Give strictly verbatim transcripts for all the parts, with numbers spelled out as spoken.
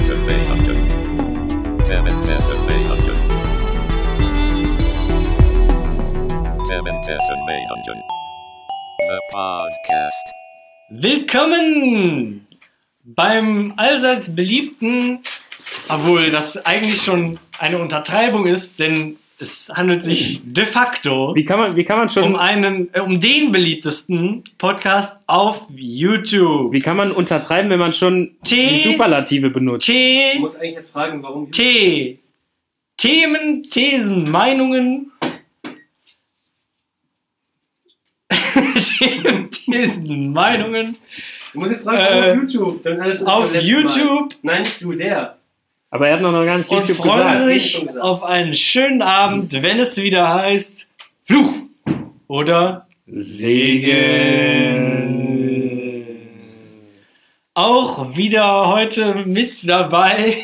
Themenpässe-Behandlung. Themenpässe-Behandlung. Themenpässe-Behandlung. The Podcast. Willkommen beim allseits beliebten, obwohl das eigentlich schon eine Untertreibung ist, denn es handelt sich de facto Wie kann man, wie kann man schon, um einen, äh, um den beliebtesten Podcast auf YouTube. wie kann man untertreiben, wenn man schon T- die Superlative benutzt? T, Du musst eigentlich jetzt fragen, warum. T, Themen, Thesen, Meinungen. Themen, Thesen, Meinungen. Du musst jetzt fragen, Äh, warum auf YouTube. Dann alles ist Auf beim letzten YouTube. Mal. Nein, nicht du, der. Aber er hat noch gar nicht Und YouTube freuen gesagt. sich Schon gesagt. auf einen schönen Abend, wenn es wieder heißt Fluch oder Segen. Auch wieder heute mit dabei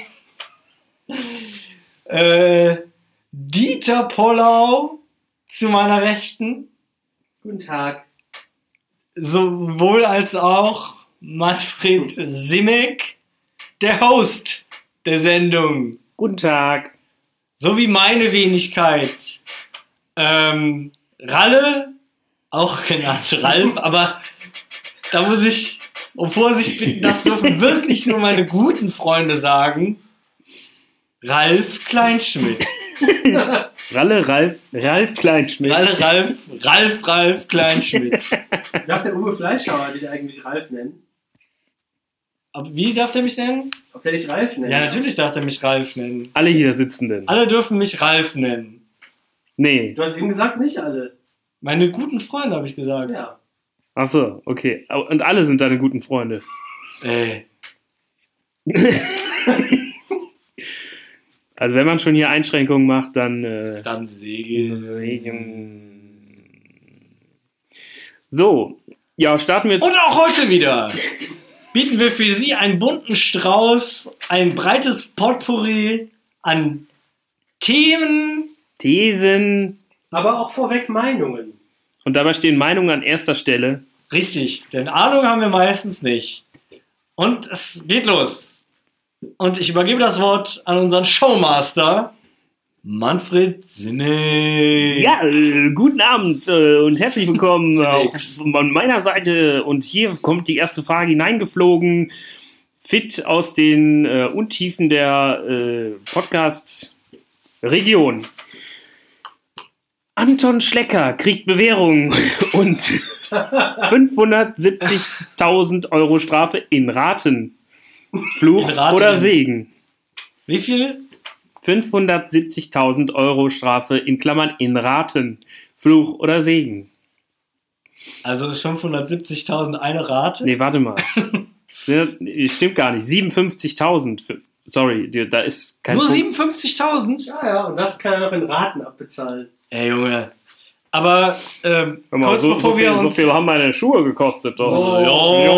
äh, Dieter Pollau zu meiner Rechten, Guten Tag. sowohl als auch Manfred Simek, der Host der Sendung. Guten Tag. So wie meine Wenigkeit. Ähm, Ralle, auch genannt Ralf, aber da muss ich um Vorsicht bitten, das dürfen wirklich nur meine guten Freunde sagen. Ralf Kleinschmidt. Ralle, Ralf, Ralf Kleinschmidt. Ralle, Ralf, Ralf, Ralf Kleinschmidt. Darf der Uwe Fleischhauer dich eigentlich Ralf nennen? Aber wie darf der mich nennen? Ob der dich Ralf nennt? Ja, natürlich darf der mich Ralf nennen. Alle hier Sitzenden. Alle dürfen mich Ralf nennen. Nee. Du hast eben gesagt, nicht alle. Meine guten Freunde, habe ich gesagt. Ja. Achso, okay. Und alle sind deine guten Freunde. Ey. Also wenn man schon hier Einschränkungen macht, dann... Äh, Dann Segen. So, ja, starten wir... Und auch heute wieder bieten wir für Sie einen bunten Strauß, ein breites Potpourri an Themen. Thesen. Aber auch vorweg Meinungen. Und dabei stehen Meinungen an erster Stelle. Richtig, denn Ahnung haben wir meistens nicht. Und es geht los. Und ich übergebe das Wort an unseren Showmaster, Manfred Sinek. Ja, äh, guten Abend äh, und herzlich willkommen auf Nix. von meiner Seite. Und hier kommt die erste Frage hineingeflogen. Fit aus den äh, Untiefen der äh, Podcast-Region. Anton Schlecker kriegt Bewährung und fünfhundertsiebzigtausend Euro Strafe in Raten. Fluch In Raten. oder Segen? Wie viel? fünfhundertsiebzigtausend Euro Strafe in Klammern in Raten. Fluch oder Segen? Also ist fünfhundertsiebzigtausend eine Rate? Nee, warte mal. Sind- Stimmt gar nicht. siebenundfünfzigtausend. Sorry, die- da ist kein Nur Punkt. siebenundfünfzigtausend? Ja, ja, und das kann er noch in Raten abbezahlen. Ey, Junge. Aber ähm, Hör mal, kurz so, bevor so, wir viel, so uns... viel haben meine Schuhe gekostet. Doch. Oh, ja.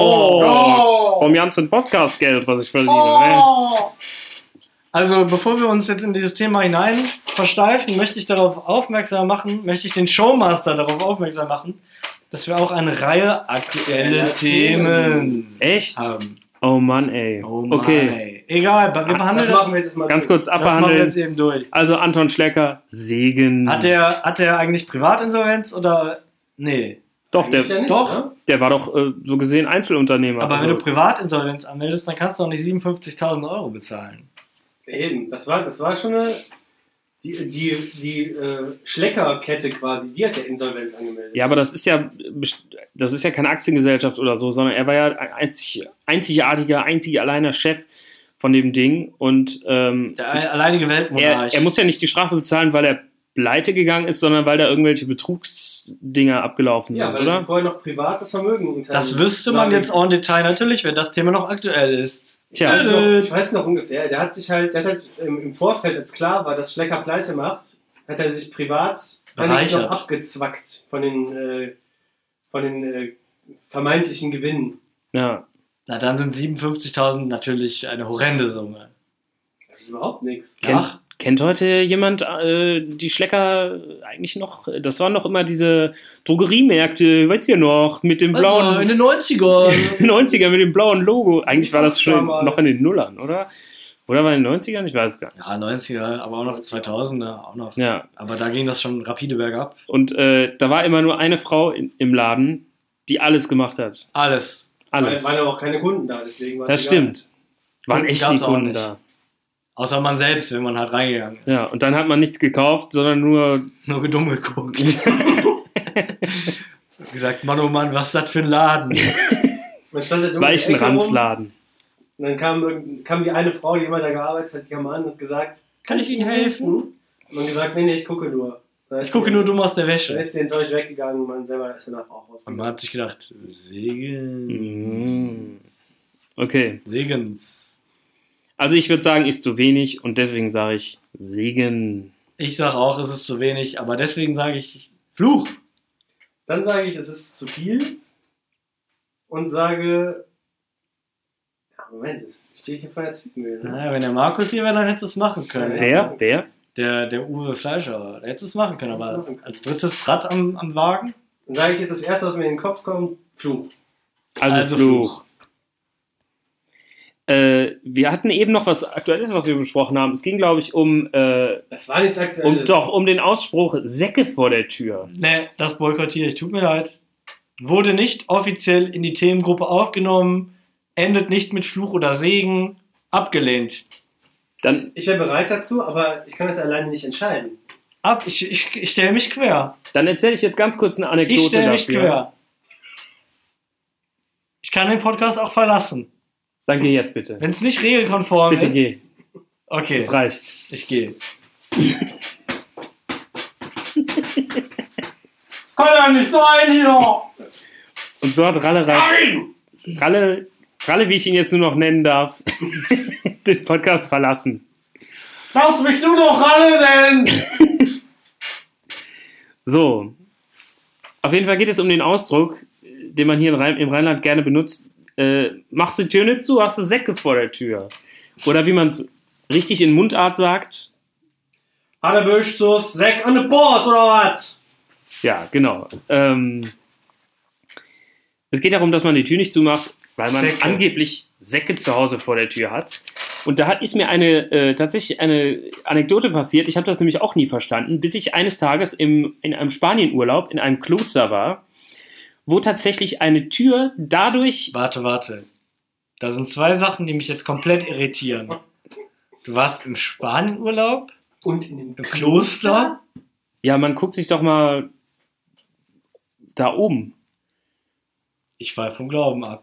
Oh. Vom ganzen Podcast-Geld, was ich verdiene. Ne? Oh. Also, bevor wir uns jetzt in dieses Thema hinein versteifen, möchte ich darauf aufmerksam machen, möchte ich den Showmaster darauf aufmerksam machen, dass wir auch eine Reihe aktuelle Ja, Themen Echt? haben. Oh Mann, ey. Oh Mann, okay, ey. Egal, wir behandeln Das machen wir jetzt mal. ganz durch. kurz das machen wir abbehandeln. jetzt eben durch. Also Anton Schlecker, Segen. Hat der, hat der eigentlich Privatinsolvenz oder... Nee. Doch, der, Eigentlich ja nicht, doch. ne? der war doch äh, so gesehen Einzelunternehmer. Aber wenn also, du Privatinsolvenz anmeldest, dann kannst du auch nicht siebenundfünfzigtausend Euro bezahlen. Eben, das war, das war schon eine. Die, die, die äh, Schlecker-Kette quasi, die hat ja Insolvenz angemeldet. Ja, aber das ist ja, das ist ja keine Aktiengesellschaft oder so, sondern er war ja ein einzig, einzigartiger, einzig alleiner Chef von dem Ding und ähm, Der ich, alleinige er, Weltmonarch. er muss ja nicht die Strafe bezahlen, weil er pleite gegangen ist, sondern weil da irgendwelche Betrugsdinger abgelaufen Ja, sind, weil er oder? sich vorher noch privates Vermögen unter. Das wüsste man jetzt auch im Detail natürlich, wenn das Thema noch aktuell ist. Tja, Ich weiß, noch, ich weiß noch ungefähr. Der hat sich halt, der hat halt im, im Vorfeld, als klar war, dass Schlecker pleite macht, hat er sich privat Bereichert. noch abgezwackt von den, äh, von den äh, vermeintlichen Gewinnen. ja. Na, dann sind siebenundfünfzigtausend natürlich eine horrende Summe. Das ist überhaupt nichts. Kennt, Ach, kennt heute jemand äh, die Schlecker eigentlich noch? Das waren noch immer diese Drogeriemärkte, weißt du ja noch, mit dem blauen also in den neunzigern. neunziger mit dem blauen Logo. Eigentlich war das schon Damals. noch in den Nullern, oder? Oder war in den neunzigern? Ich weiß es gar nicht. Ja, neunziger, aber auch noch zweitausender, auch noch. Ja, Aber da ging das schon rapide bergab. und äh, da war immer nur eine Frau in, im Laden, die alles gemacht hat. Alles. Alles. Weil waren aber auch keine Kunden da, deswegen war es Das egal. stimmt. Waren Kunden echt nie gab's auch Kunden nicht. da. Außer man selbst, wenn man halt reingegangen ist. Ja, und dann hat man nichts gekauft, sondern nur. Nur dumm geguckt. Gesagt, Mann, oh Mann, was ist das für ein Laden? Man stand da dumm in der weichen Ecke rum, Ranzladen. Und dann kam, irgend- kam die eine Frau, die immer da gearbeitet hat, die kam an und hat gesagt, Kann ich Ihnen helfen? Und man gesagt, nee, nee, ich gucke nur. Dann ist Ich gucke sie- nur dumm aus der Dann Wäsche. ist sie enttäuscht weggegangen und man selber ist danach auch Und rausgegangen. man hat sich gedacht, Segen. Mhm. Okay, Segens. also ich würde sagen, ist zu wenig und deswegen sage ich Segen. Ich sage auch, es ist zu wenig, aber deswegen sage ich Fluch. Dann sage ich, es ist zu viel und sage, ja, Moment, jetzt stehe ich hier vor der Zwickmühle. Ne? Naja, wenn der Markus hier wäre, dann hättest du es machen können. Wer? Wer? Der, der Uwe Fleischer, der hätte es machen können, Hätte es aber machen können. als drittes Rad am, am Wagen? Dann sage ich jetzt das erste, was mir in den Kopf kommt, Fluch. Also, Also Fluch. Äh, wir hatten eben noch was Aktuelles, was wir besprochen haben. Es ging, glaube ich, um, äh, Das war nichts Aktuelles. um doch um den Ausspruch Säcke vor der Tür. Ne, das boykottiere ich, tut mir leid. Wurde nicht offiziell in die Themengruppe aufgenommen, endet nicht mit Fluch oder Segen, abgelehnt. Dann, Ich wäre bereit dazu, aber ich kann das alleine nicht entscheiden. Ab, ich, ich, ich stelle mich quer. dann erzähle ich jetzt ganz kurz eine Anekdote Ich stelle mich dafür. quer. Ich kann den Podcast auch verlassen. Dann geh jetzt bitte. Wenn es nicht regelkonform Bitte ist. geh. Okay, Das reicht. ich gehe. Kann ja nicht sein hier! Und so hat Ralle, Nein! Ralle, Ralle, wie ich ihn jetzt nur noch nennen darf, den Podcast verlassen. Lass mich nur noch alle nennen! So. Auf jeden Fall geht es um den Ausdruck, den man hier in Rhein, im Rheinland gerne benutzt. Äh, machst du die Tür nicht zu, hast du Säcke vor der Tür. Oder wie man es richtig in Mundart sagt. Hannebüsch so Sack an the Balls oder was? Ja, genau. Ähm, es geht darum, dass man die Tür nicht zumacht, weil man Säcke. angeblich Säcke zu Hause vor der Tür hat. Und da hat, ist mir eine äh, tatsächlich eine Anekdote passiert. Ich habe das nämlich auch nie verstanden, bis ich eines Tages im, in einem Spanienurlaub in einem Kloster war, wo tatsächlich eine Tür dadurch... Warte, warte. Da sind zwei Sachen, die mich jetzt komplett irritieren. Du warst im Spanienurlaub, Und in dem im Kloster. Ja, man guckt sich doch mal da oben. Ich war vom Glauben ab.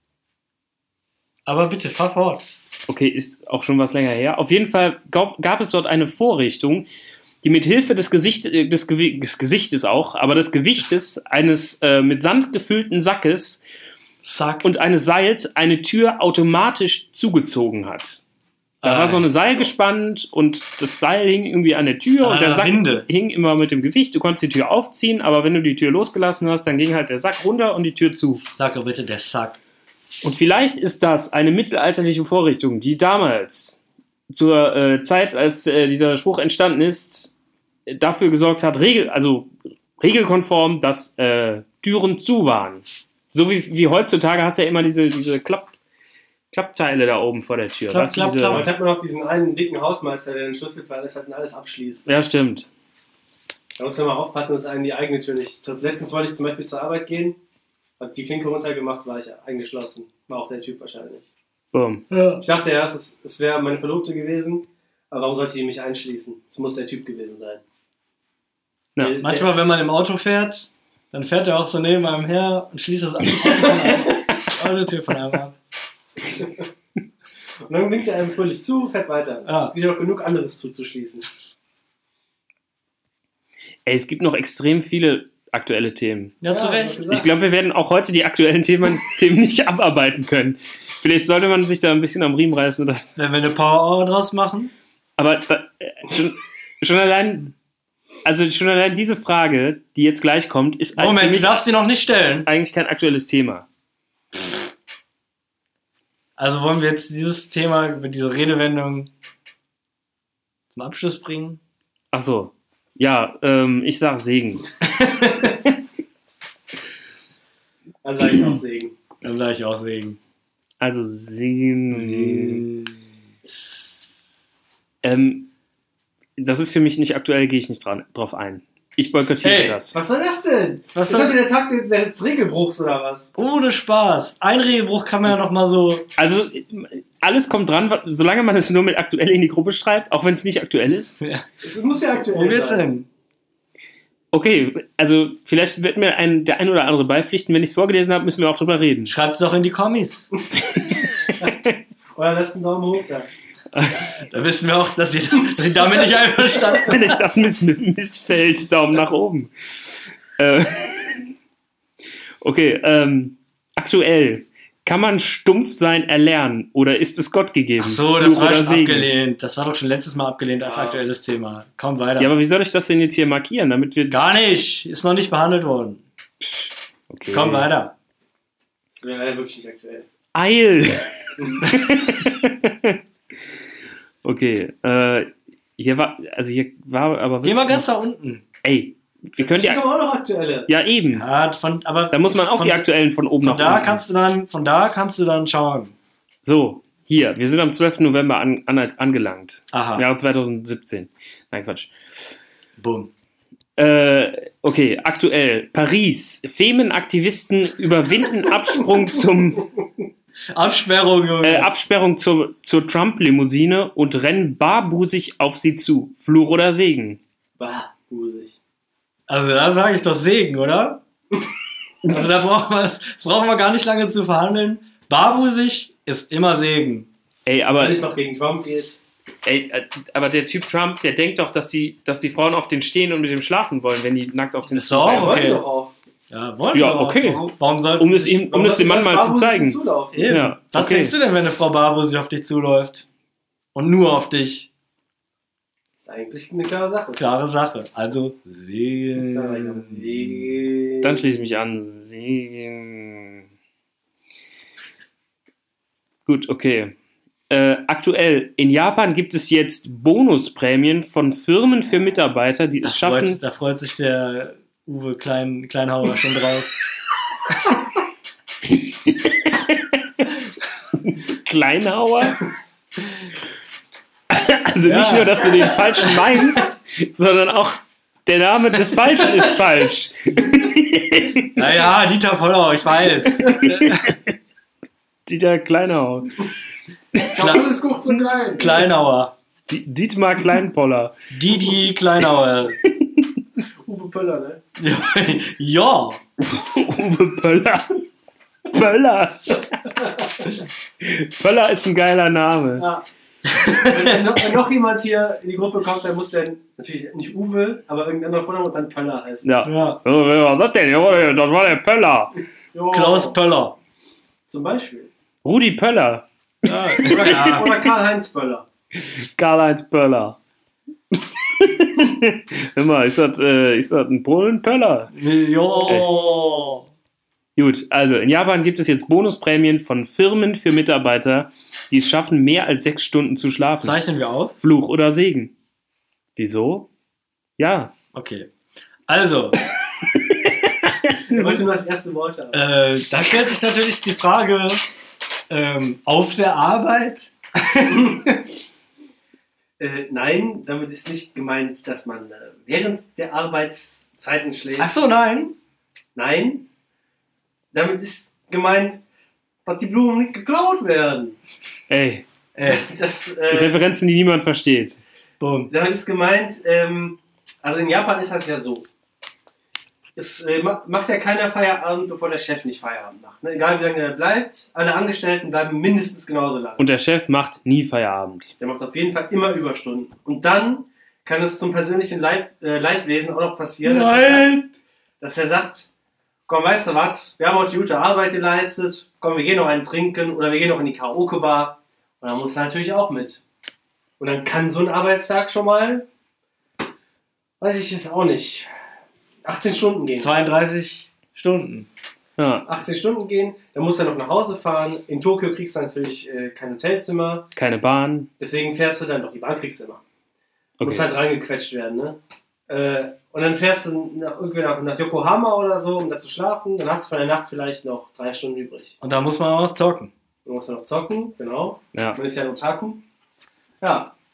Aber bitte, fahr fort. Okay, ist auch schon was länger her. Auf jeden Fall gab, gab es dort eine Vorrichtung, die mit Hilfe des, Gesicht, äh, des, Gewi des Gesichtes auch, aber des Gewichtes eines äh, mit Sand gefüllten Sackes Zack. und eines Seils eine Tür automatisch zugezogen hat. Da Ah, war so eine Seil gespannt und das Seil hing irgendwie an der Tür An und der einer Sack Winde. hing immer mit dem Gewicht. Du konntest die Tür aufziehen, aber wenn du die Tür losgelassen hast, dann ging halt der Sack runter und die Tür zu. Sag doch bitte, der Sack. Und vielleicht ist das eine mittelalterliche Vorrichtung, die damals zur äh, Zeit, als äh, dieser Spruch entstanden ist, äh, dafür gesorgt hat, regel, also regelkonform, dass äh, Türen zu waren. So wie, wie heutzutage hast du ja immer diese, diese Klapp, Klappteile da oben vor der Tür. Klapp, Weißt du, klapp, diese, klapp. Heute hat man noch diesen einen dicken Hausmeister, der den Schlüssel verlässt hat und alles abschließt. Ja, stimmt. Da muss man mal aufpassen, dass einen die eigene Tür nicht. Letztens wollte ich zum Beispiel zur Arbeit gehen, hab die Klinke runtergemacht, war ich eingeschlossen. War auch der Typ wahrscheinlich. Boom. Ja. Ich dachte erst, es, es wäre meine Verlobte gewesen, aber warum sollte die mich einschließen? Es muss der Typ gewesen sein. Ja, Der- Manchmal, wenn man im Auto fährt, dann fährt er auch so neben einem her und schließt das Auto von einem, Autotür von einem ab. Und dann winkt er einem fröhlich zu, fährt weiter. Ja. Es gibt ja noch genug anderes zuzuschließen. Ey, es gibt noch extrem viele aktuelle Themen. Ja, zu Ja, Recht. was Ich glaube, wir werden auch heute die aktuellen Themen, Themen nicht abarbeiten können. Vielleicht sollte man sich da ein bisschen am Riemen reißen. Oder Wenn wir eine Power Hour draus machen. Aber äh, schon, schon allein, also schon allein diese Frage, die jetzt gleich kommt, ist für Moment, du mich darfst sie noch nicht stellen. eigentlich kein aktuelles Thema. Also wollen wir jetzt dieses Thema, mit dieser Redewendung zum Abschluss bringen? Ach so, ja, ähm, ich sag Segen. Dann sage ich auch Segen. Dann sage ich auch Segen. Also Segen. S- Ähm, das ist für mich nicht aktuell, gehe ich nicht dran, drauf ein. Ich boykottiere Hey, das. Was soll das denn? Was ist soll- das denn der Tag des- des Regelbruchs oder was? Ohne Spaß. Ein Regelbruch kann man ja noch mal so. Also, alles kommt dran, wa- solange man es nur mit aktuell in die Gruppe schreibt, auch wenn es nicht aktuell ist. Es muss ja aktuell Wo geht's sein. denn? Okay, also vielleicht wird mir ein, der ein oder andere beipflichten. Wenn ich es vorgelesen habe, müssen wir auch drüber reden. Schreibt es doch in die Kommis. Oder lasst einen Daumen hoch da. Da wissen wir auch, dass ihr, dass ihr damit nicht einverstanden Wenn euch das miss missfällt, Daumen nach oben. Äh, okay, ähm, aktuell. Kann man stumpf sein erlernen oder ist es Gott gegeben? Ach so, das Fluch war oder schon Segen? abgelehnt. Das war doch schon letztes Mal abgelehnt als Ja. aktuelles Thema. Komm weiter. Ja, aber wie soll ich das denn jetzt hier markieren, damit wir... Gar nicht. Ist noch nicht behandelt worden. Okay. Komm weiter. Das wäre leider wirklich nicht aktuell. Eil! Okay, äh, hier war, also hier war aber Geh mal wirklich- ganz nach unten. Ey, wir können die... Ich komme auch noch aktuelle. Ja, eben. Ja, von, aber Da muss man auch von, die aktuellen von oben von nach da unten. kannst du dann, von da kannst du dann schauen. So, hier, wir sind am zwölften November an, an, angelangt. Aha. Im Jahre zweitausendsiebzehn. Nein, Quatsch. Bumm. Äh, okay, aktuell. Paris. Femenaktivisten überwinden Absprung zum, Absperrung, Junge. äh, Absperrung zur, zur Trump-Limousine und rennen barbusig auf sie zu. Fluch oder Segen? Bah, busig. Also da sage ich doch Segen, oder? Also da brauchen wir, das, das brauchen wir gar nicht lange zu verhandeln. Barbusig ist immer Segen. Ey, aber, Weil es noch gegen Trump geht. ey, äh, aber der Typ Trump, der denkt doch, dass die, dass die Frauen auf den stehen und mit dem schlafen wollen, wenn die nackt auf den Ist doch auch Wir wollen okay. doch auch. Ja, wollen Ja, wir auch. okay. Warum, warum sollten Um es ihm, um es dem Mann mal zu zeigen. Zulaufen? Eben. Ja, Was okay. denkst du denn, wenn eine Frau Barbusig auf dich zuläuft? Und nur auf dich? Das ist eigentlich eine klare Sache. Klare Sache. Also Da Segen. war ich am Segen. Dann schließe ich mich an. Segen. Gut, okay. Äh, aktuell, in Japan gibt es jetzt Bonusprämien von Firmen für Mitarbeiter, die Da es schaffen. freut, da freut sich der Uwe Klein, Kleinhauer schon drauf. Kleinhauer? Also Ja. nicht nur, dass du den falschen meinst, sondern auch der Name des Falschen ist falsch. Naja, Dieter Pollau, ich weiß. Dieter Kleinauer. Das ist kurz und klein. Kleinauer. Di- Dietmar Kleinpoller. Didi Kleinauer. Uwe Pöller, ne? Ja. Uwe Pöller. Pöller. Pöller ist ein geiler Name. Ja. Wenn, wenn, noch, wenn noch jemand hier in die Gruppe kommt, dann muss der natürlich nicht Uwe, aber irgendein anderer Vorname und dann Pöller heißen. Ja. Ja. Oh, wer war das denn? Ja, das war der Pöller. Jo. Klaus Pöller. Zum Beispiel. Rudi Pöller. Ja. Oder, Ja. oder Karl-Heinz Pöller. Karl-Heinz Pöller. Hör mal, ist das, äh, ist das ein Polen-Pöller? Jo. Gut, also in Japan gibt es jetzt Bonusprämien von Firmen für Mitarbeiter, die es schaffen, mehr als sechs Stunden zu schlafen. Zeichnen wir auf? Fluch oder Segen? Wieso? Ja. Okay. Also, Der wollte nur das erste Wort haben. äh, da stellt sich natürlich die Frage, ähm, auf der Arbeit? Äh, nein, damit ist nicht gemeint, dass man äh, während der Arbeitszeiten schläft. Ach so, nein. Nein, damit ist gemeint, dass die Blumen nicht geklaut werden. Ey, Äh, Das, äh, Referenzen, die niemand versteht. bumm. damit ist gemeint, ähm, also in Japan ist das ja so. Es äh, ma- macht ja keiner Feierabend, bevor der Chef nicht Feierabend macht. Ne? Egal wie lange der bleibt, alle Angestellten bleiben mindestens genauso lange. Und der Chef macht nie Feierabend. Der macht auf jeden Fall immer Überstunden. Und dann kann es zum persönlichen Leid, äh, Leidwesen auch noch passieren, dass er, sagt, Nein. dass er sagt, komm, weißt du was, wir haben heute gute Arbeit geleistet, komm, wir gehen noch einen trinken oder wir gehen noch in die Karaoke-Bar. Und dann muss er natürlich auch mit. Und dann kann so ein Arbeitstag schon mal, weiß ich es auch nicht, achtzehn Stunden gehen. zweiunddreißig Stunden. Ja, achtzehn Stunden gehen, dann muss er noch nach Hause fahren. In Tokio kriegst du natürlich äh, kein Hotelzimmer, keine Bahn. deswegen fährst du dann, doch die Bahn kriegst du immer. Muss Okay. halt reingequetscht werden, ne? Äh, und dann fährst du nach, irgendwie nach, nach Yokohama oder so, um da zu schlafen. Dann hast du von der Nacht vielleicht noch drei Stunden übrig. Und da muss man auch zocken. Dann muss man noch zocken, genau. Ja. Man ist ja ein Otaku. Ja,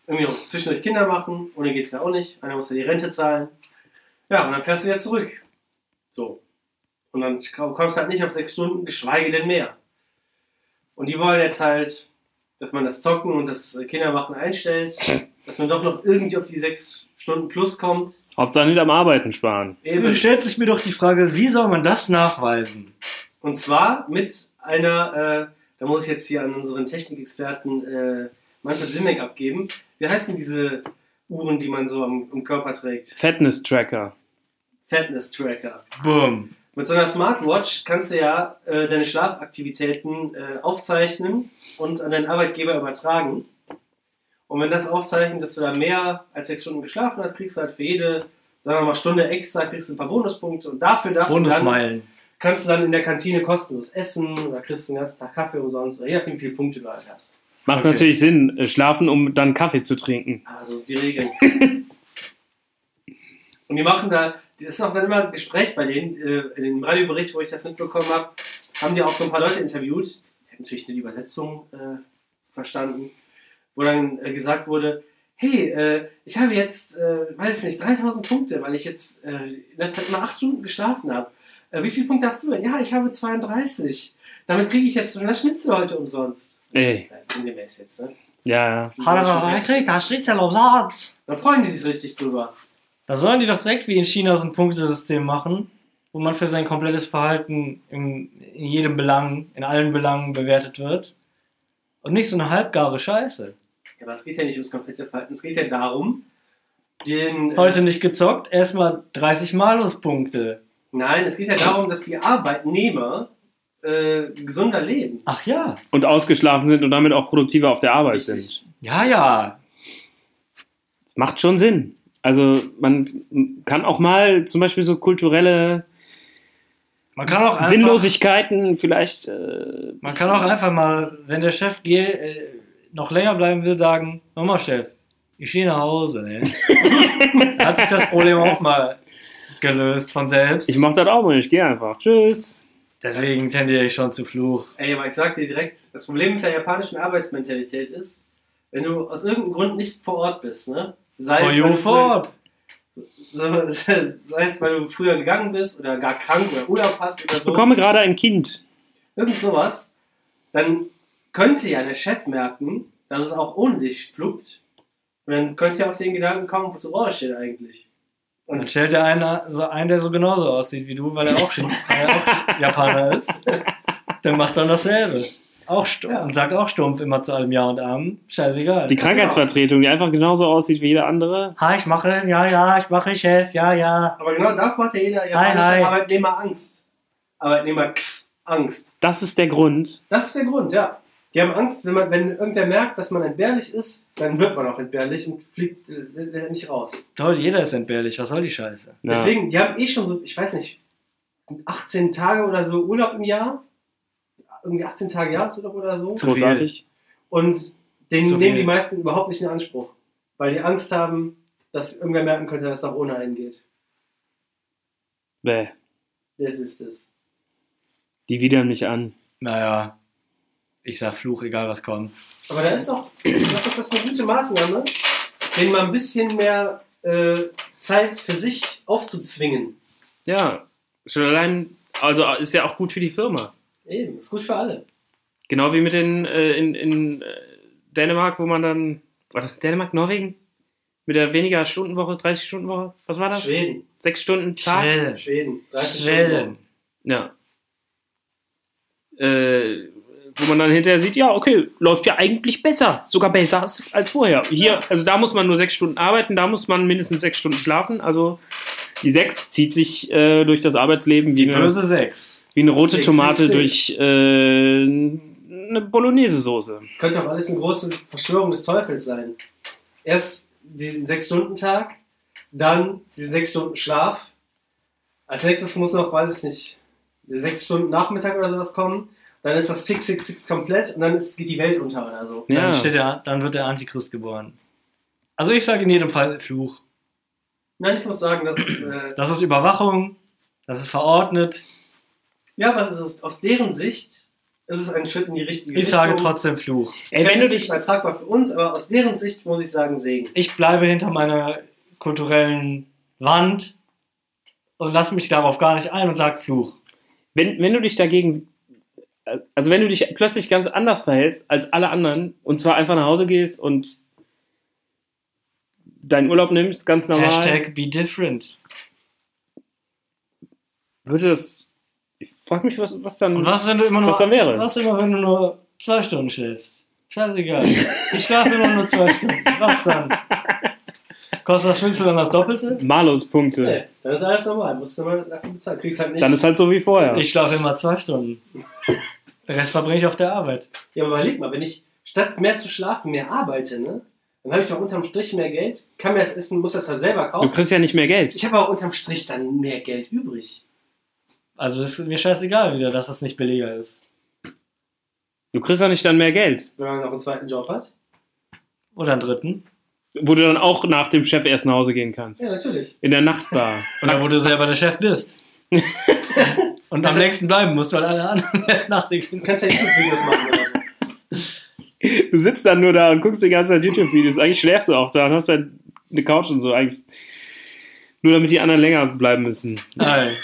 irgendwie noch zwischendurch Kinder machen, ohne geht's ja auch nicht. Einer muss ja die Rente zahlen. Ja, und dann fährst du wieder zurück. So. Und dann kommst du halt nicht auf sechs Stunden, geschweige denn mehr. Und die wollen jetzt halt, dass man das Zocken und das Kindermachen einstellt, dass man doch noch irgendwie auf die sechs Stunden plus kommt. Hauptsache nicht am Arbeiten sparen. Da Eben. stellt sich mir doch die Frage, wie soll man das nachweisen? Und zwar mit einer, äh, da muss ich jetzt hier an unseren Technikexperten äh, Manfred Simek abgeben. Wie heißen diese Uhren, die man so am, am Körper trägt? Fitness-Tracker. Fitness-Tracker. Boom. Mit so einer Smartwatch kannst du ja äh, deine Schlafaktivitäten äh, aufzeichnen und an deinen Arbeitgeber übertragen. Und wenn das aufzeichnet, dass du da mehr als sechs Stunden geschlafen hast, kriegst du halt für jede, sagen wir mal, Stunde extra, kriegst du ein paar Bonuspunkte. Und dafür darfst du dann, Bundesmeilen. kannst du dann in der Kantine kostenlos essen oder kriegst du den ganzen Tag Kaffee umsonst oder je nachdem, wie viele Punkte du halt hast. Macht Okay. natürlich Sinn, äh, schlafen, um dann Kaffee zu trinken. Also die Regeln. Und die machen da, das ist auch dann immer ein Gespräch bei denen, äh, in dem Radiobericht, wo ich das mitbekommen habe, haben die auch so ein paar Leute interviewt. Ich habe natürlich nur die Übersetzung äh, verstanden, wo dann äh, gesagt wurde, hey, äh, ich habe jetzt, äh, weiß nicht, dreitausend Punkte, weil ich jetzt äh, in letzter Zeit immer acht Stunden geschlafen habe. Äh, wie viele Punkte hast du denn? Ja, ich habe zweiunddreißig. Damit kriege ich jetzt so eine Schnitzel heute umsonst. Ey. Das heißt, sinngemäß jetzt, ne? Ja, ja. Hallo, kriegt da steht's ja umsonst. Dann freuen die sich richtig drüber. Da sollen die doch direkt wie in China so ein Punktesystem machen, wo man für sein komplettes Verhalten in, in jedem Belang, in allen Belangen bewertet wird. Und nicht so eine halbgare Scheiße. Ja, aber es geht ja nicht ums komplette Verhalten. Es geht ja darum, den. äh, Heute nicht gezockt, erstmal dreißig Maluspunkte. Nein, es geht ja darum, dass die Arbeitnehmer äh, gesunder leben. Ach ja. Und ausgeschlafen sind und damit auch produktiver auf der Arbeit Richtig. sind. Ja, ja. Das macht schon Sinn. Also man kann auch mal zum Beispiel so kulturelle Man kann auch einfach, Sinnlosigkeiten vielleicht... Äh, man kann auch einfach mal, wenn der Chef geht, äh, noch länger bleiben will, sagen, Mama Chef, ich gehe nach Hause. Ne? Hat sich das Problem auch mal gelöst von selbst. Ich mach das auch mal, ich gehe einfach. Tschüss. Deswegen tendiere ich schon zu Fluch. Ey, aber ich sag dir direkt, das Problem mit der japanischen Arbeitsmentalität ist, wenn du aus irgendeinem Grund nicht vor Ort bist, ne? Sei For es, you weil du- fort. So, sei es, weil du früher gegangen bist oder gar krank oder Urlaub hast oder Ich so. bekomme gerade ein Kind. Irgend sowas. Dann könnte ja der Chef merken, dass es auch ohne dich fluppt. Und dann könnte ja auf den Gedanken kommen, wozu brauche ich den eigentlich? Dann stellt er einen, so einen, der so genauso aussieht wie du, weil er auch, Chin- weil er auch Japaner ist. Der macht dann dasselbe. Auch stumpf. Ja. Und sagt auch stumpf immer zu allem Ja und Amen. Scheißegal. Die Krankheitsvertretung, die einfach genauso aussieht wie jeder andere. Ha, ich mache, ja, ja, ich mache, Chef, ja, ja. Aber genau davor hat ja jeder japanische hi. Arbeitnehmer Angst. Arbeitnehmer X, Angst. Das ist der Grund. Das ist der Grund, ja. Die haben Angst, wenn man, wenn irgendwer merkt, dass man entbehrlich ist, dann wird man auch entbehrlich und fliegt äh, nicht raus. Toll, jeder ist entbehrlich. Was soll die Scheiße? Ja. Deswegen, die haben eh schon so, ich weiß nicht, achtzehn Tage oder so Urlaub im Jahr. Irgendwie achtzehn Tage Jahresurlaub oder so. Zu Großartig. Und den Zu nehmen viel. die meisten überhaupt nicht in Anspruch. Weil die Angst haben, dass irgendwer merken könnte, dass es auch ohne einen geht. Bäh. Das ist es. Die widern mich an. Naja, ich sag Fluch, egal was kommt. Aber da ist doch, das ist, das ist eine gute Maßnahme, denen mal ein bisschen mehr äh, Zeit für sich aufzuzwingen. Ja, schon allein, also ist ja auch gut für die Firma. Eben, ist gut für alle. Genau wie mit den äh, in, in äh, Dänemark, wo man dann, war das Dänemark, Norwegen? Mit der weniger Stundenwoche, dreißig Stunden Woche? Was war das? Schweden. Sechs Stunden Tag? Schnell. Schweden. dreißig Schnell. Stunden. Ja. Äh, wo man dann hinterher sieht, ja, okay, läuft ja eigentlich besser. Sogar besser als, als vorher. Hier, also da muss man nur sechs Stunden arbeiten, da muss man mindestens sechs Stunden schlafen. Also die sechs zieht sich äh, durch das Arbeitsleben wie Die eine, böse Sechs. wie eine rote Six, Tomate six, durch äh, eine Bolognese-Soße. Das könnte auch alles eine große Verschwörung des Teufels sein. Erst den sechs-Stunden-Tag, dann diesen sechs Stunden Schlaf. Als nächstes muss noch, weiß ich nicht, der sechs Stunden Nachmittag oder sowas kommen. Dann ist das sechs sechs sechs komplett und dann ist, geht die Welt unter oder so. Ja. Dann, steht der, dann wird der Antichrist geboren. Also ich sage in jedem Fall Fluch. Nein, ich muss sagen, das ist. Äh, Das ist Überwachung, das ist verordnet. ja, aber es ist aus, aus deren Sicht es ist ein Schritt in die richtige Ich Richtung. sage trotzdem Fluch. Ich Ey, finde wenn du es nicht dich, übertragbar für uns, aber aus deren Sicht muss ich sagen Segen. Ich bleibe hinter meiner kulturellen Wand und lasse mich darauf gar nicht ein und sage Fluch. wenn, wenn du dich dagegen, also wenn du dich plötzlich ganz anders verhältst als alle anderen und zwar einfach nach Hause gehst und deinen Urlaub nimmst, ganz normal, Hashtag be different. würde das, ich frage mich, was, was dann, Und was, wenn du immer nur, was dann wäre. was immer, wenn du nur zwei Stunden schläfst? Scheißegal. Ich schlafe immer nur zwei Stunden. Was dann? Kostet das Schnitzel dann das Doppelte? Maluspunkte. Nee, dann ist alles normal. Musst du mal dafür bezahlen. Kriegst halt nicht. Dann ist halt so wie vorher. Ich schlafe immer zwei Stunden. Den Rest verbringe ich auf der Arbeit. Ja, aber überleg mal, wenn ich statt mehr zu schlafen mehr arbeite, ne? Dann habe ich doch unterm Strich mehr Geld, kann mir das essen, muss das halt selber Du kaufen. kriegst ja nicht mehr Geld. Ich habe aber unterm Strich dann mehr Geld übrig. Also ist mir scheißegal wieder, dass es nicht billiger ist. Du kriegst ja nicht dann mehr Geld. Wenn man noch einen zweiten Job hat. Oder einen dritten. Wo du dann auch nach dem Chef erst nach Hause gehen kannst. Ja, natürlich. In der Nachtbar. Oder wo du selber der Chef bist. Und am längsten bleiben musst du halt alle anderen erst nach dir Du gehen. kannst ja YouTube-Videos machen oder so. Du sitzt dann nur da und guckst die ganze Zeit YouTube-Videos. Eigentlich schläfst du auch da und hast halt eine Couch und so. Eigentlich nur damit die anderen länger bleiben müssen. Nein.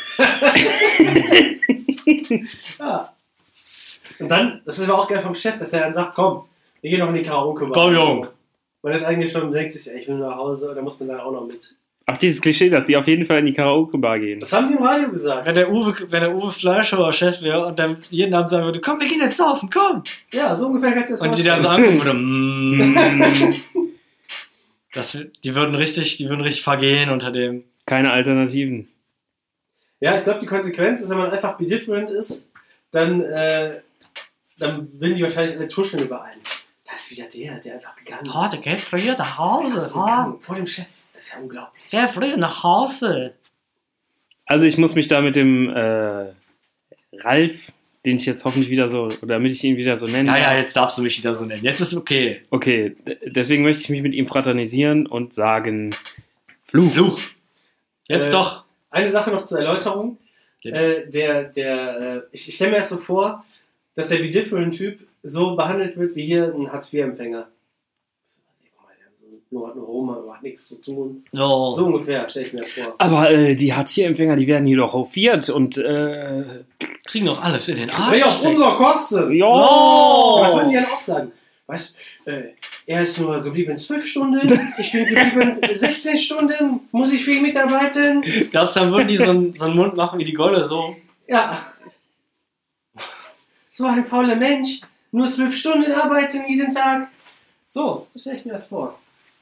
Ja. Und dann, das ist aber auch geil vom Chef, dass er dann sagt, komm, wir gehen noch in die Karaoke-Bar. Komm, Jung. Man ist eigentlich schon, denkt sich, ey, ich will nach Hause, da muss man dann auch noch mit. Ach, dieses Klischee, dass die auf jeden Fall in die Karaoke-Bar gehen. Das haben die im Radio gesagt. Wenn der Uwe, wenn der Uwe Fleischhauer Chef wäre und dann jeden Abend sagen würde, komm, wir gehen jetzt saufen, komm. Ja, so ungefähr kannst du das Und die dann so angucken würden, mm, das, die würden richtig, die würden richtig vergehen unter dem. Keine Alternativen. Ja, ich glaube, die Konsequenz ist, wenn man einfach be different ist, dann, äh, dann will die wahrscheinlich alle tuscheln über einen. Da ist wieder der, der einfach gegangen ist. Oh, der geht früher nach Der ist Hause. so gegangen, vor dem Chef. Das ist ja unglaublich. Der früher nach Hause. Also ich muss mich da mit dem äh, Ralf, den ich jetzt hoffentlich wieder so, oder damit ich ihn wieder so nenne. Ja, ja, jetzt darfst du mich wieder so nennen. Jetzt ist okay. Okay, d- deswegen möchte ich mich mit ihm fraternisieren und sagen, Fluch. Fluch. Jetzt Äh, doch. Eine Sache noch zur Erläuterung. Ja. Äh, der, der, äh, ich, ich stelle mir das so vor, dass der be different Typ so behandelt wird wie hier ein Hartz vier Empfänger. Guck mal, der so- nur hat nur Roma, hat nichts zu tun. So. So ungefähr stelle ich mir das vor. Aber äh, die Hartz vier Empfänger, die werden hier doch hofiert und äh, Kriegen doch alles in den Arsch Hey, auf gesteckt. unsere Kosten! ja. Oh. Was würden die dann auch sagen? Weißt äh, er ist nur geblieben zwölf Stunden, ich bin geblieben sechzehn Stunden, muss ich viel mitarbeiten? Glaubst du, dann würden die so einen, so einen Mund machen wie die Golle, so? Ja. So ein fauler Mensch, nur zwölf Stunden arbeiten jeden Tag. So, so stelle ich mir das vor.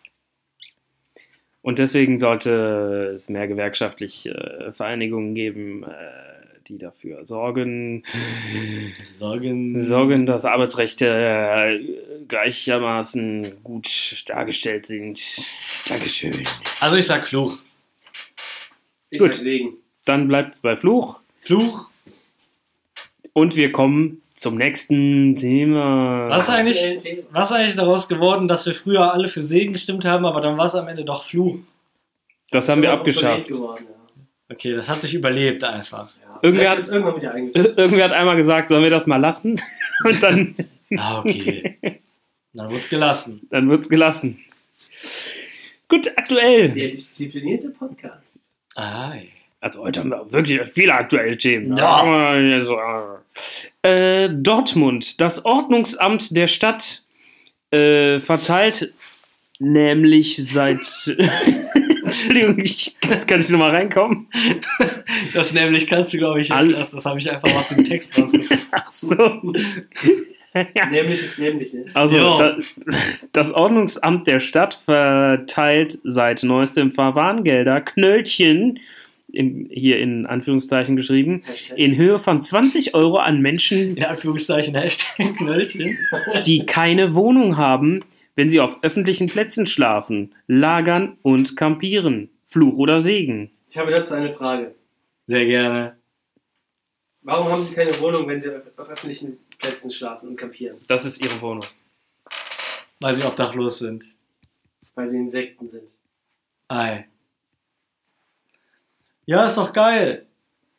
Und deswegen sollte es mehr gewerkschaftliche äh, Vereinigungen geben, äh, die dafür sorgen, Sorgen. sorgen, dass Arbeitsrechte äh, gleichermaßen gut dargestellt sind. Dankeschön. Also ich sag Fluch. Ich Gut. sag Segen. Dann bleibt es bei Fluch Fluch. und wir kommen zum nächsten Thema. Was ist eigentlich, was ist eigentlich daraus geworden, dass wir früher alle für Segen gestimmt haben, aber dann war es am Ende doch Fluch? Das haben wir Obsolet abgeschafft. geworden, ja. Okay, das hat sich überlebt einfach. Ja. Irgendwer Vielleicht hat- wird's irgendwann wieder eingeführt. Irgendwer hat einmal gesagt, sollen wir das mal lassen? Und dann, Ah, okay. Dann wird's gelassen. dann wird es gelassen. Gut, aktuell. Der disziplinierte Podcast. Ai. Also heute haben wir wirklich viele aktuelle Themen. Ja. Also, äh, Dortmund, das Ordnungsamt der Stadt äh, verteilt nämlich seit... Entschuldigung, ich, kann ich nochmal reinkommen? Das nämlich kannst du, glaube ich, All- nicht lassen. Das habe ich einfach aus dem Text rausgefunden. Ach so. Nämlich ist nämlich, ne? Also, Jo. da, das Ordnungsamt der Stadt verteilt seit neuestem Verwarngelder Knöllchen, in, hier in Anführungszeichen geschrieben, Hashtag. in Höhe von zwanzig Euro an Menschen, In Anführungszeichen Hashtag Knöllchen. die keine Wohnung haben, wenn sie auf öffentlichen Plätzen schlafen, lagern und campieren. Fluch oder Segen? Ich habe dazu eine Frage. Sehr gerne. Warum haben Sie keine Wohnung, wenn Sie auf öffentlichen Plätzen schlafen und campieren? Das ist ihre Wohnung. Weil sie obdachlos sind. Weil Sie Insekten sind. Ei. Ja, ist doch geil.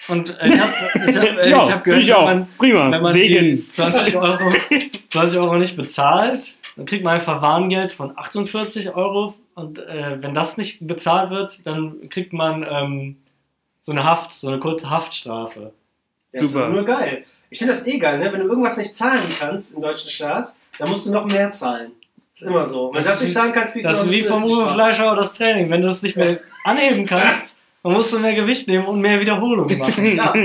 Und äh, ich habe ich hab, äh, Ja, ich hab finde gehört, ich wenn auch. man, Prima. wenn man Segen. die zwanzig Euro, zwanzig Euro nicht bezahlt, dann kriegt man einfach Warngeld von achtundvierzig Euro. Und äh, wenn das nicht bezahlt wird, dann kriegt man ähm, so eine Haft, so eine kurze Haftstrafe. Das ist Super. nur geil. Ich finde das eh geil, ne? Wenn du irgendwas nicht zahlen kannst im deutschen Staat, dann musst du noch mehr zahlen. Das ist immer so. Wenn du Das das nicht ist- zahlen kannst, kriegst du Das noch ist wie eine vom zusätzliche Uwe Strafe. Fleischer oder das Training. Wenn du es nicht mehr anheben kannst, dann musst du mehr Gewicht nehmen und mehr Wiederholungen machen. Ja.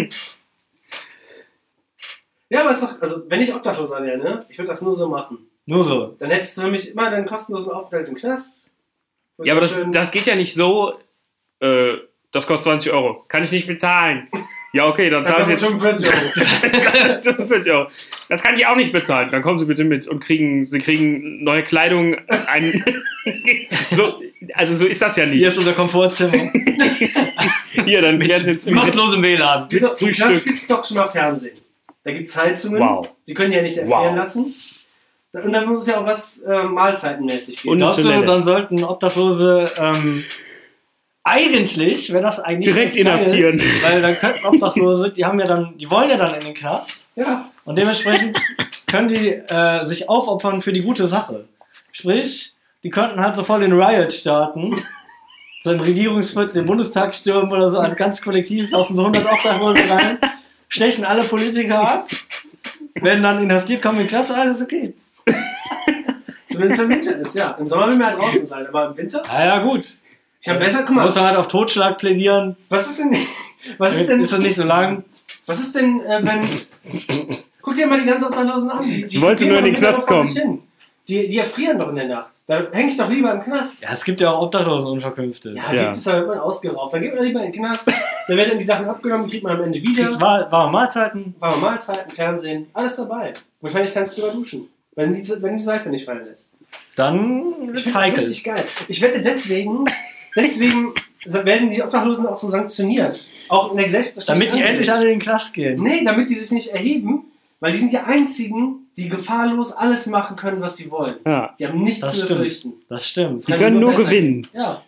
Ja, aber es ist doch, also wenn ich Obdachloser wäre, ne? Ich würde das nur so machen. Nur so. Dann hättest du nämlich immer deinen kostenlosen Aufenthalt im Knast. Ja, aber das, Schön- das geht ja nicht so, äh, das kostet zwanzig Euro. Kann ich nicht bezahlen. Ja, okay, dann Dann zahlen Sie kostet jetzt fünfundvierzig Euro. fünfundvierzig Euro. Das kann ich auch nicht bezahlen. Dann kommen Sie bitte mit und kriegen, Sie kriegen neue Kleidung. Ein so, also so ist das ja Hier nicht. ist unser Komfortzimmer. Hier, dann werden Sie jetzt Kostenlosem W L A N. Wieso? Im Frühstück. Knast gibt es doch schon mal Fernsehen. Da gibt es Heizungen. Wow. Die können ja nicht erfrieren Wow. lassen. Und dann muss es ja auch was äh, mahlzeitenmäßig geben. Und- Glaubst du, Toilette. dann sollten Obdachlose ähm, eigentlich, wäre das eigentlich direkt ganz geil, inhaftieren. weil dann könnten Obdachlose, die haben ja dann, die wollen ja dann in den Knast Ja. und dementsprechend können die äh, sich aufopfern für die gute Sache. Sprich, die könnten halt so voll den Riot starten, so im Regierungsviertel den Bundestag stürmen oder so, als ganz Kollektiv laufen so hundert Obdachlose rein, stechen alle Politiker ab, werden dann inhaftiert, kommen in den Knast und alles ist okay. Zumindest wenn Winter ist, ja. Im Sommer will man halt draußen sein, aber im Winter? Ja, ja, gut. Ich habe besser, guck Man mal, muss dann halt auf Totschlag plädieren. was ist denn, was ist denn, Ist das nicht so lang? was ist denn, äh, wenn, guck dir mal die ganzen Obdachlosen an. Die, die Ich wollte gehen nur in doch den im Winter Knast doch vor kommen. sich hin. Die, die erfrieren doch in der Nacht. Da hänge ich doch lieber im Knast. Ja, es gibt ja auch Obdachlosenunterkünfte. Ja, Ja. gibt es, da wird man ausgeraubt. Dann geht man lieber in den Knast, dann werden die Sachen abgenommen, die kriegt man am Ende wieder. Kriegt war, warme Mahlzeiten. Warme Mahlzeiten, Fernsehen, alles dabei. Wahrscheinlich kannst du sogar duschen, wenn die, wenn die Seife nicht fallen lässt. Dann Ich wird's finde das heikel. richtig geil. Ich wette deswegen, deswegen werden die Obdachlosen auch so sanktioniert. Auch in der Gesellschaft. Damit die endlich alle in den Knast gehen. Nee, damit die sich nicht erheben, weil die sind die einzigen, die gefahrlos alles machen können, was sie wollen. Ja. Die haben nichts Das zu stimmt. befürchten. Das stimmt. Sie Kann können nur besser gewinnen. gehen. Ja.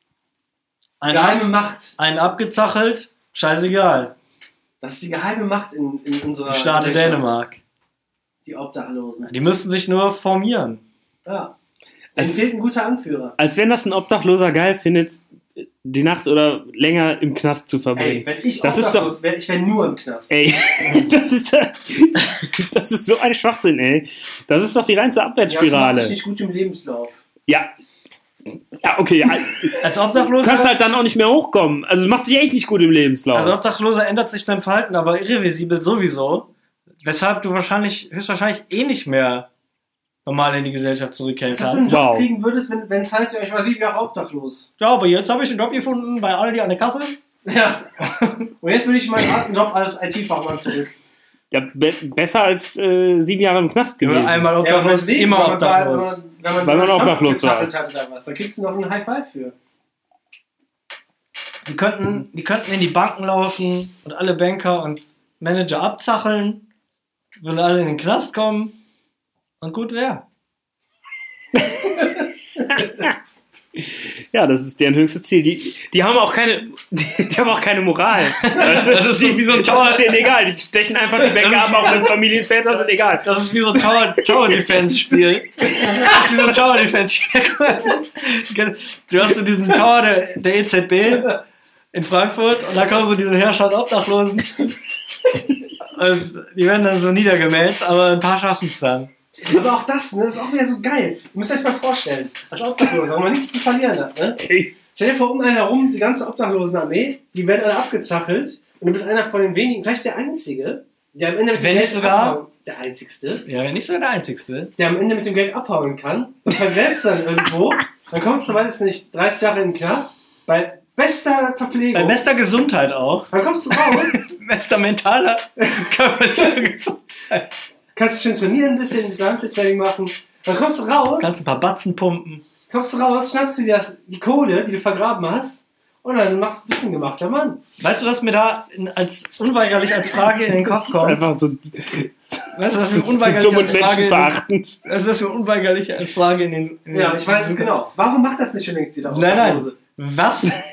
Ein, Geheime ab, Macht. ein abgezachelt, scheißegal. Das ist die geheime Macht in, in unserer Im Staate Gesellschaft. Dänemark. Die Obdachlosen. Die müssten sich nur formieren. Ja. Denen Als- fehlt ein guter Anführer. Als wenn das ein Obdachloser geil findet, die Nacht oder länger im Knast zu Ey, verbringen. wenn ich Das ist obdachlos wäre, ich wäre nur im Knast. Ey, das ist, das ist so ein Schwachsinn, ey. Das ist doch die reinste Ja, das macht Abwärtsspirale. dich nicht gut im Lebenslauf. Ja. Ja, okay. Ja. Als Du Obdachloser, kannst halt dann auch nicht mehr hochkommen. Also macht sich echt nicht gut im Lebenslauf. also Obdachloser ändert sich dein Verhalten, aber irreversibel sowieso. Weshalb du wahrscheinlich, höchstwahrscheinlich eh nicht mehr normal in die Gesellschaft zurückkehren Als ob du einen kannst. Job Wow. kriegen würdest, wenn es heißt, ja, ich war sieben Jahre obdachlos. Ja, aber jetzt habe ich einen Job gefunden bei Aldi an der Kasse. Ja. Und jetzt würde ich meinen alten Job als I T-Fachmann zurück. ja, be besser als äh, sieben Jahre im Knast gewesen. Oder einmal Ja, aber obdachlos, deswegen, immer wenn man bei- obdachlos. Wenn man, Weil man Job obdachlos war. gezachelt hat oder was, da kriegst du noch einen High Five für. Die könnten, die könnten in die Banken laufen und alle Banker und Manager abzacheln, würden alle in den Knast kommen und gut wäre. Ja, das ist deren höchstes Ziel. Die, die haben auch keine, die, die haben auch keine Moral. Weißt du? Das ist so wie so ein Das Tower- ist denen egal. Die stechen einfach die Bäcker Das ist- ab, auch wenn es Familienväter sind, egal. Das ist wie so ein Tower, Tower Defense Spiel. Das ist wie so ein Tower Defense Spiel. Du hast so diesen Tower der, der E Z B in Frankfurt und da kommen so diese Herrscher und Obdachlosen. Und die werden dann so niedergemäht, aber ein paar schaffen es dann. Aber auch das, ne, ist auch wieder so geil. Du musst dir das mal vorstellen. Als Obdachloser, wenn man nichts zu verlieren hat, ne? Okay. Stell dir vor, um einen herum, die ganze Obdachlosenarmee, die werden alle abgezachelt und du bist einer von den wenigen, vielleicht der Einzige, der am Ende mit Wenn dem nicht Geld sogar- abhauen, der Einzigste, Ja, wenn nicht sogar der Einzigste. der am Ende mit dem Geld abhauen kann, und vergräbst dann irgendwo, dann kommst du, weiß ich nicht, dreißig Jahre in den Knast, bei bester Verpflegung. Bei bester Gesundheit auch. Dann kommst du raus, Bester mentaler körperlicher Gesundheit. kannst schön trainieren, ein bisschen, ein bisschen Handfläche-Training machen, dann kommst du raus, Kannst ein paar Batzen pumpen. kommst du raus, schnappst du dir das, die Kohle, die du vergraben hast, und dann machst du ein bisschen gemachter Mann. Weißt du, was mir da in, als unweigerlich als Frage in den Kopf Das ist kommt? einfach so, Weißt du, was mir so unweigerlich dumm und als Frage in, menschenverachtend. weißt du, was mir unweigerlich als Frage in den... In Ja, den ich weiß es genau. Warum macht das nicht schon längst jeder Nein, nein. Obdachlose? Was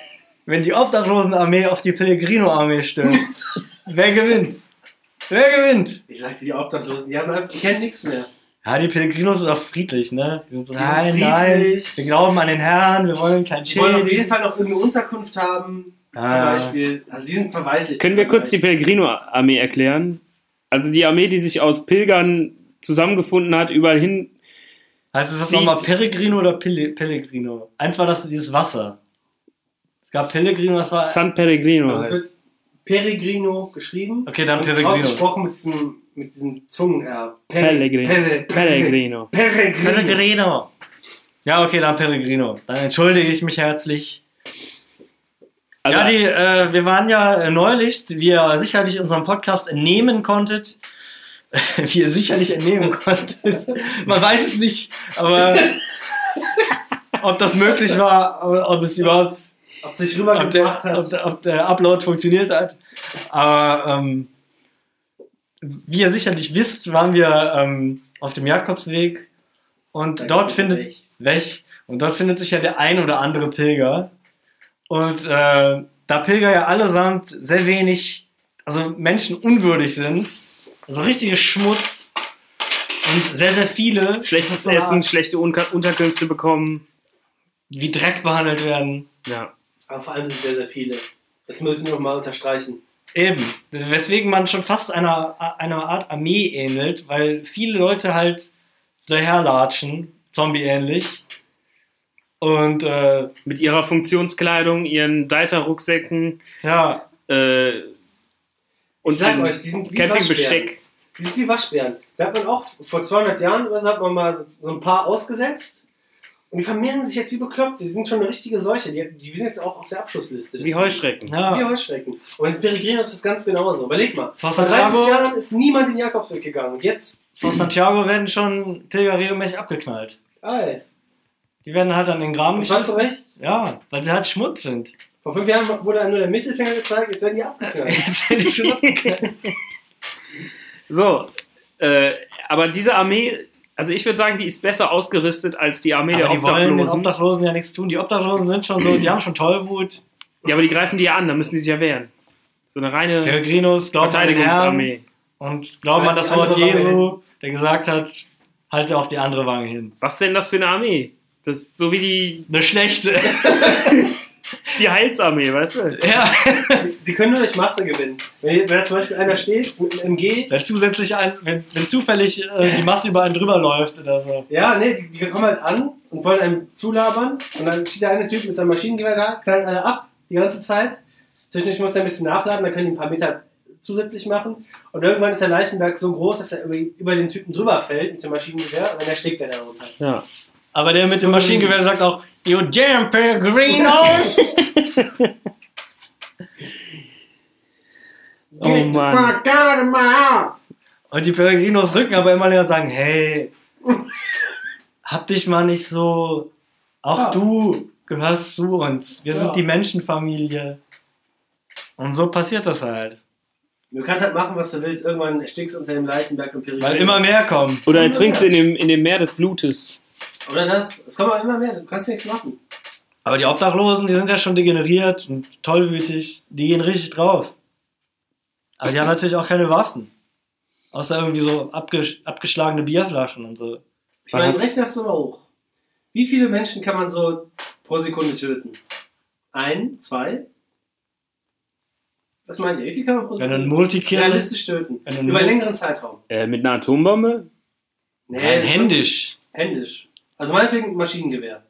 wenn die Obdachlosenarmee auf die Pellegrino-Armee stößt, wer gewinnt? Wer gewinnt? Ich sagte, die Obdachlosen, die haben einfach, die kennen nichts mehr. Ja, die Pellegrinos sind auch friedlich, ne? Die sind so, Die sind nein, nein, friedlich. wir glauben an den Herrn, wir wollen kein Die wollen auf jeden Schäden. Fall noch irgendeine Unterkunft haben, Ah. zum Beispiel. Also sie sind verweichlicht. Können wir kurz die Pellegrino-Armee erklären? Also die Armee, die sich aus Pilgern zusammengefunden hat, überall hin. Also ist das Sieht- nochmal Peregrino oder Pille, Pellegrino? Eins war das dieses Wasser. Es gab Pellegrino, das war... San Pellegrino. Also es heißt. wird Peregrino geschrieben. Okay, dann und Peregrino. ausgesprochen mit diesem, mit diesem Zungen-R. Per- Pellegrino. Pelle- Pellegrino. Peregrino. Pellegrino. Ja, okay, dann Pellegrino. Dann entschuldige ich mich herzlich. Also, ja, die, äh, wir waren ja äh, neulich, wie ihr sicherlich unserem Podcast entnehmen konntet, wie ihr sicherlich entnehmen konntet, man weiß es nicht, aber ob das möglich war, ob es überhaupt, Ob sich ob der, rübergebracht hat. ob, der, ob der Upload funktioniert hat. Aber ähm, wie ihr sicherlich wisst, waren wir ähm, auf dem Jakobsweg und Da dort geht findet weg. weg und dort findet sich ja der ein oder andere Pilger. Und äh, da Pilger ja allesamt sehr wenig, also menschenunwürdig sind, also richtige Schmutz und sehr, sehr viele schlechtes so eine Essen, Art, schlechte Unka- Unterkünfte bekommen. wie Dreck behandelt werden. Ja. Aber vor allem sind sehr, sehr viele. Das müssen wir nochmal unterstreichen. Eben, weswegen man schon fast einer, einer Art Armee ähnelt, weil viele Leute halt so daherlatschen, zombie-ähnlich. Und äh, Mit ihrer Funktionskleidung, ihren Deiter-Rucksäcken ja, äh, und Ich sag dem euch, die sind wie Campingbesteck. Die sind wie Waschbären. Da hat man auch vor zweihundert Jahren oder so, hat man mal so, so ein paar ausgesetzt. Und die vermehren sich jetzt wie bekloppt. Die sind schon eine richtige Seuche. Die, die sind jetzt auch auf der Abschussliste. Wie Heuschrecken. Wie ja. Heuschrecken. Und in Peregrino ist das ganz genauso. Überleg mal. Vor Vor dreißig Santiago, Jahren ist niemand in den Jakobsweg gegangen. Und jetzt, vor Santiago werden schon Pilger regelmäßig abgeknallt. ey. Die werden halt an den Graben Und zwar zu Recht. Ja, weil sie halt Schmutz sind. Vor fünf Jahren wurde einem nur der Mittelfinger gezeigt, jetzt werden die abgeknallt. Jetzt werden die schon abgeknallt. So, äh, aber diese Armee, also ich würde sagen, die ist besser ausgerüstet als die Armee der Aber die wollen den Obdachlosen. Obdachlosen ja nichts tun. Die Obdachlosen sind schon so, die haben schon Tollwut. Ja, aber die greifen die ja an, da müssen die sich ja wehren. So eine reine Peregrinos glauben an den Herrn Verteidigungsarmee. und glauben an das Die Wort andere Wange Jesu, der gesagt hat, halte auf die andere Wange hin. Was denn das für eine Armee? Das ist so wie die, Eine schlechte. die Heilsarmee, weißt du? Ja. Die können nur durch Masse gewinnen. Wenn, wenn da zum Beispiel einer steht mit einem M G, Wenn zusätzlich ein, wenn, wenn zufällig äh, die Masse über einen drüber läuft oder so. ja, nee, die, die kommen halt an und wollen einem zulabern und dann steht der eine Typ mit seinem Maschinengewehr da, knallt einer ab die ganze Zeit. Zwischendurch muss er ein bisschen nachladen, dann können die ein paar Meter zusätzlich machen und irgendwann ist der Leichenberg so groß, dass er über, über den Typen drüber fällt mit dem Maschinengewehr und dann erstickt er da runter. Ja. Aber der mit dem Maschinengewehr sagt auch, you damn Peregrinos! Oh Mann. Und die Peregrinos rücken aber immer näher und sagen, hey, hab dich mal nicht so, auch Ja. du gehörst zu uns, wir Ja. sind die Menschenfamilie. Und so passiert das halt. Du kannst halt machen, was du willst, irgendwann erstickst du unter dem Leichenberg und Peregrinos. Weil immer mehr kommen. Oder ertrinkst in dem, in dem Meer des Blutes. Oder das, es kommen auch immer mehr, du kannst nichts machen. Aber die Obdachlosen, die sind ja schon degeneriert und tollwütig, die gehen richtig drauf. Aber die haben natürlich auch keine Waffen. Außer irgendwie so abges abgeschlagene Bierflaschen und so. Ich meine, rechne das doch mal hoch. Wie viele Menschen kann man so pro Sekunde töten? Ein, zwei? Was meint ihr? Wie viel kann man pro Wenn du einen Sekunde Multikill realistisch töten? Wenn du Über nur- einen längeren Zeitraum. Äh, mit einer Atombombe? Nein, das- händisch. Händisch. Also meinetwegen Maschinengewehr.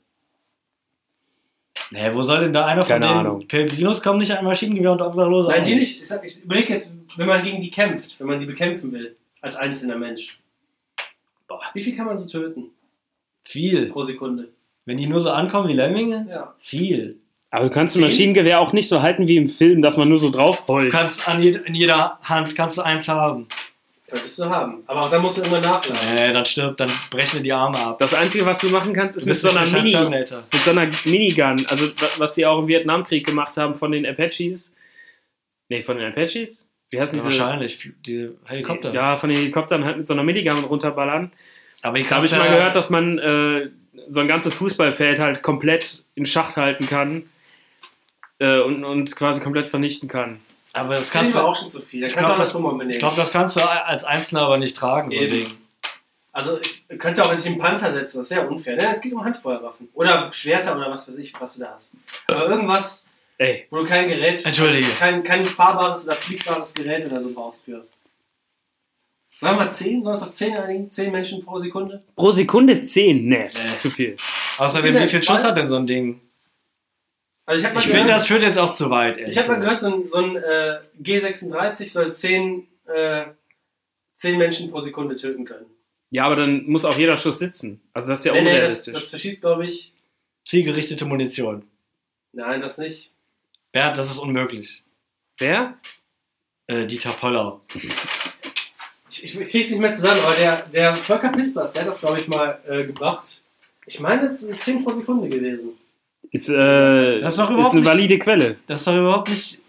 Nee, wo soll denn da einer Keine von den Ahnung. Pellegrinos kommen, nicht ein Maschinengewehr und Obdachlose? Nein, auch die nicht. Ich, sag, ich überlege jetzt, wenn man gegen die kämpft, wenn man die bekämpfen will, als einzelner Mensch. Boah, wie viel kann man so töten Viel. pro Sekunde? Wenn die nur so ankommen wie Lemminge? Ja. Viel. Aber du kannst ein Zehn? Maschinengewehr auch nicht so halten wie im Film, dass man nur so Du draufholzt. kannst an je in jeder Hand kannst du eins haben. Könntest du haben. Aber auch dann musst du irgendwann nachladen. Nee, dann stirbt, dann brechen dir die Arme ab. Das Einzige, was du machen kannst, ist Du mit bist so, einer nicht der Mini, Terminator. mit so einer Minigun. Also, wa- was sie auch im Vietnamkrieg gemacht haben von den Apaches. Nee, von den Apaches? Wie heißen Ja, diese? wahrscheinlich, diese Helikopter. Ja, von den Helikoptern halt mit so einer Minigun runterballern. aber ich Da habe ich mal gehört, dass man äh, so ein ganzes Fußballfeld halt komplett in Schacht halten kann. äh, und, und quasi komplett vernichten kann. Aber das Das kannst du aber auch schon zu viel. Da Ich kannst du glaube, auch das, das Hummer benehmen. ich glaub, das kannst du als Einzelner aber nicht tragen, so ein Eben. Ding. Also, du kannst ja auch nicht einen Panzer setzen, das wäre unfair. Ne? Es geht um Handfeuerwaffen. Oder Schwerter oder was weiß ich, was du da hast. Aber irgendwas, Ey, wo du kein Gerät, Entschuldige. kein, kein fahrbares oder fliegbares Gerät oder so brauchst für. Wollen wir mal zehn? Sollen wir es auf zehn einigen? zehn Menschen pro Sekunde? pro Sekunde zehn? Nee, Nee. zu viel. Außerdem, Ja, wie viel zwei. Schuss hat denn so ein Ding? Also ich habe mal Ich gehört, finde, das führt jetzt auch zu weit. ehrlich ich hab mal gesagt. gehört, so ein, so ein äh, G sechsunddreißig soll zehn, äh, zehn Menschen pro Sekunde töten können. Ja, aber dann muss auch jeder Schuss sitzen. Also das ist ja nee, nee, das, unrealistisch. das verschießt, glaube ich. Zielgerichtete Munition. Nein, das nicht. Ja, das ist unmöglich. Wer? Äh, Dieter Pollau. Ich, ich krieg's nicht mehr zusammen, aber der, der Volker Pispers, der hat das, glaube ich, mal äh, gebracht. Ich meine, das ist zehn pro Sekunde gewesen. Ist, äh, Das ist doch ist überhaupt eine nicht- valide Quelle. Das ist doch überhaupt nicht...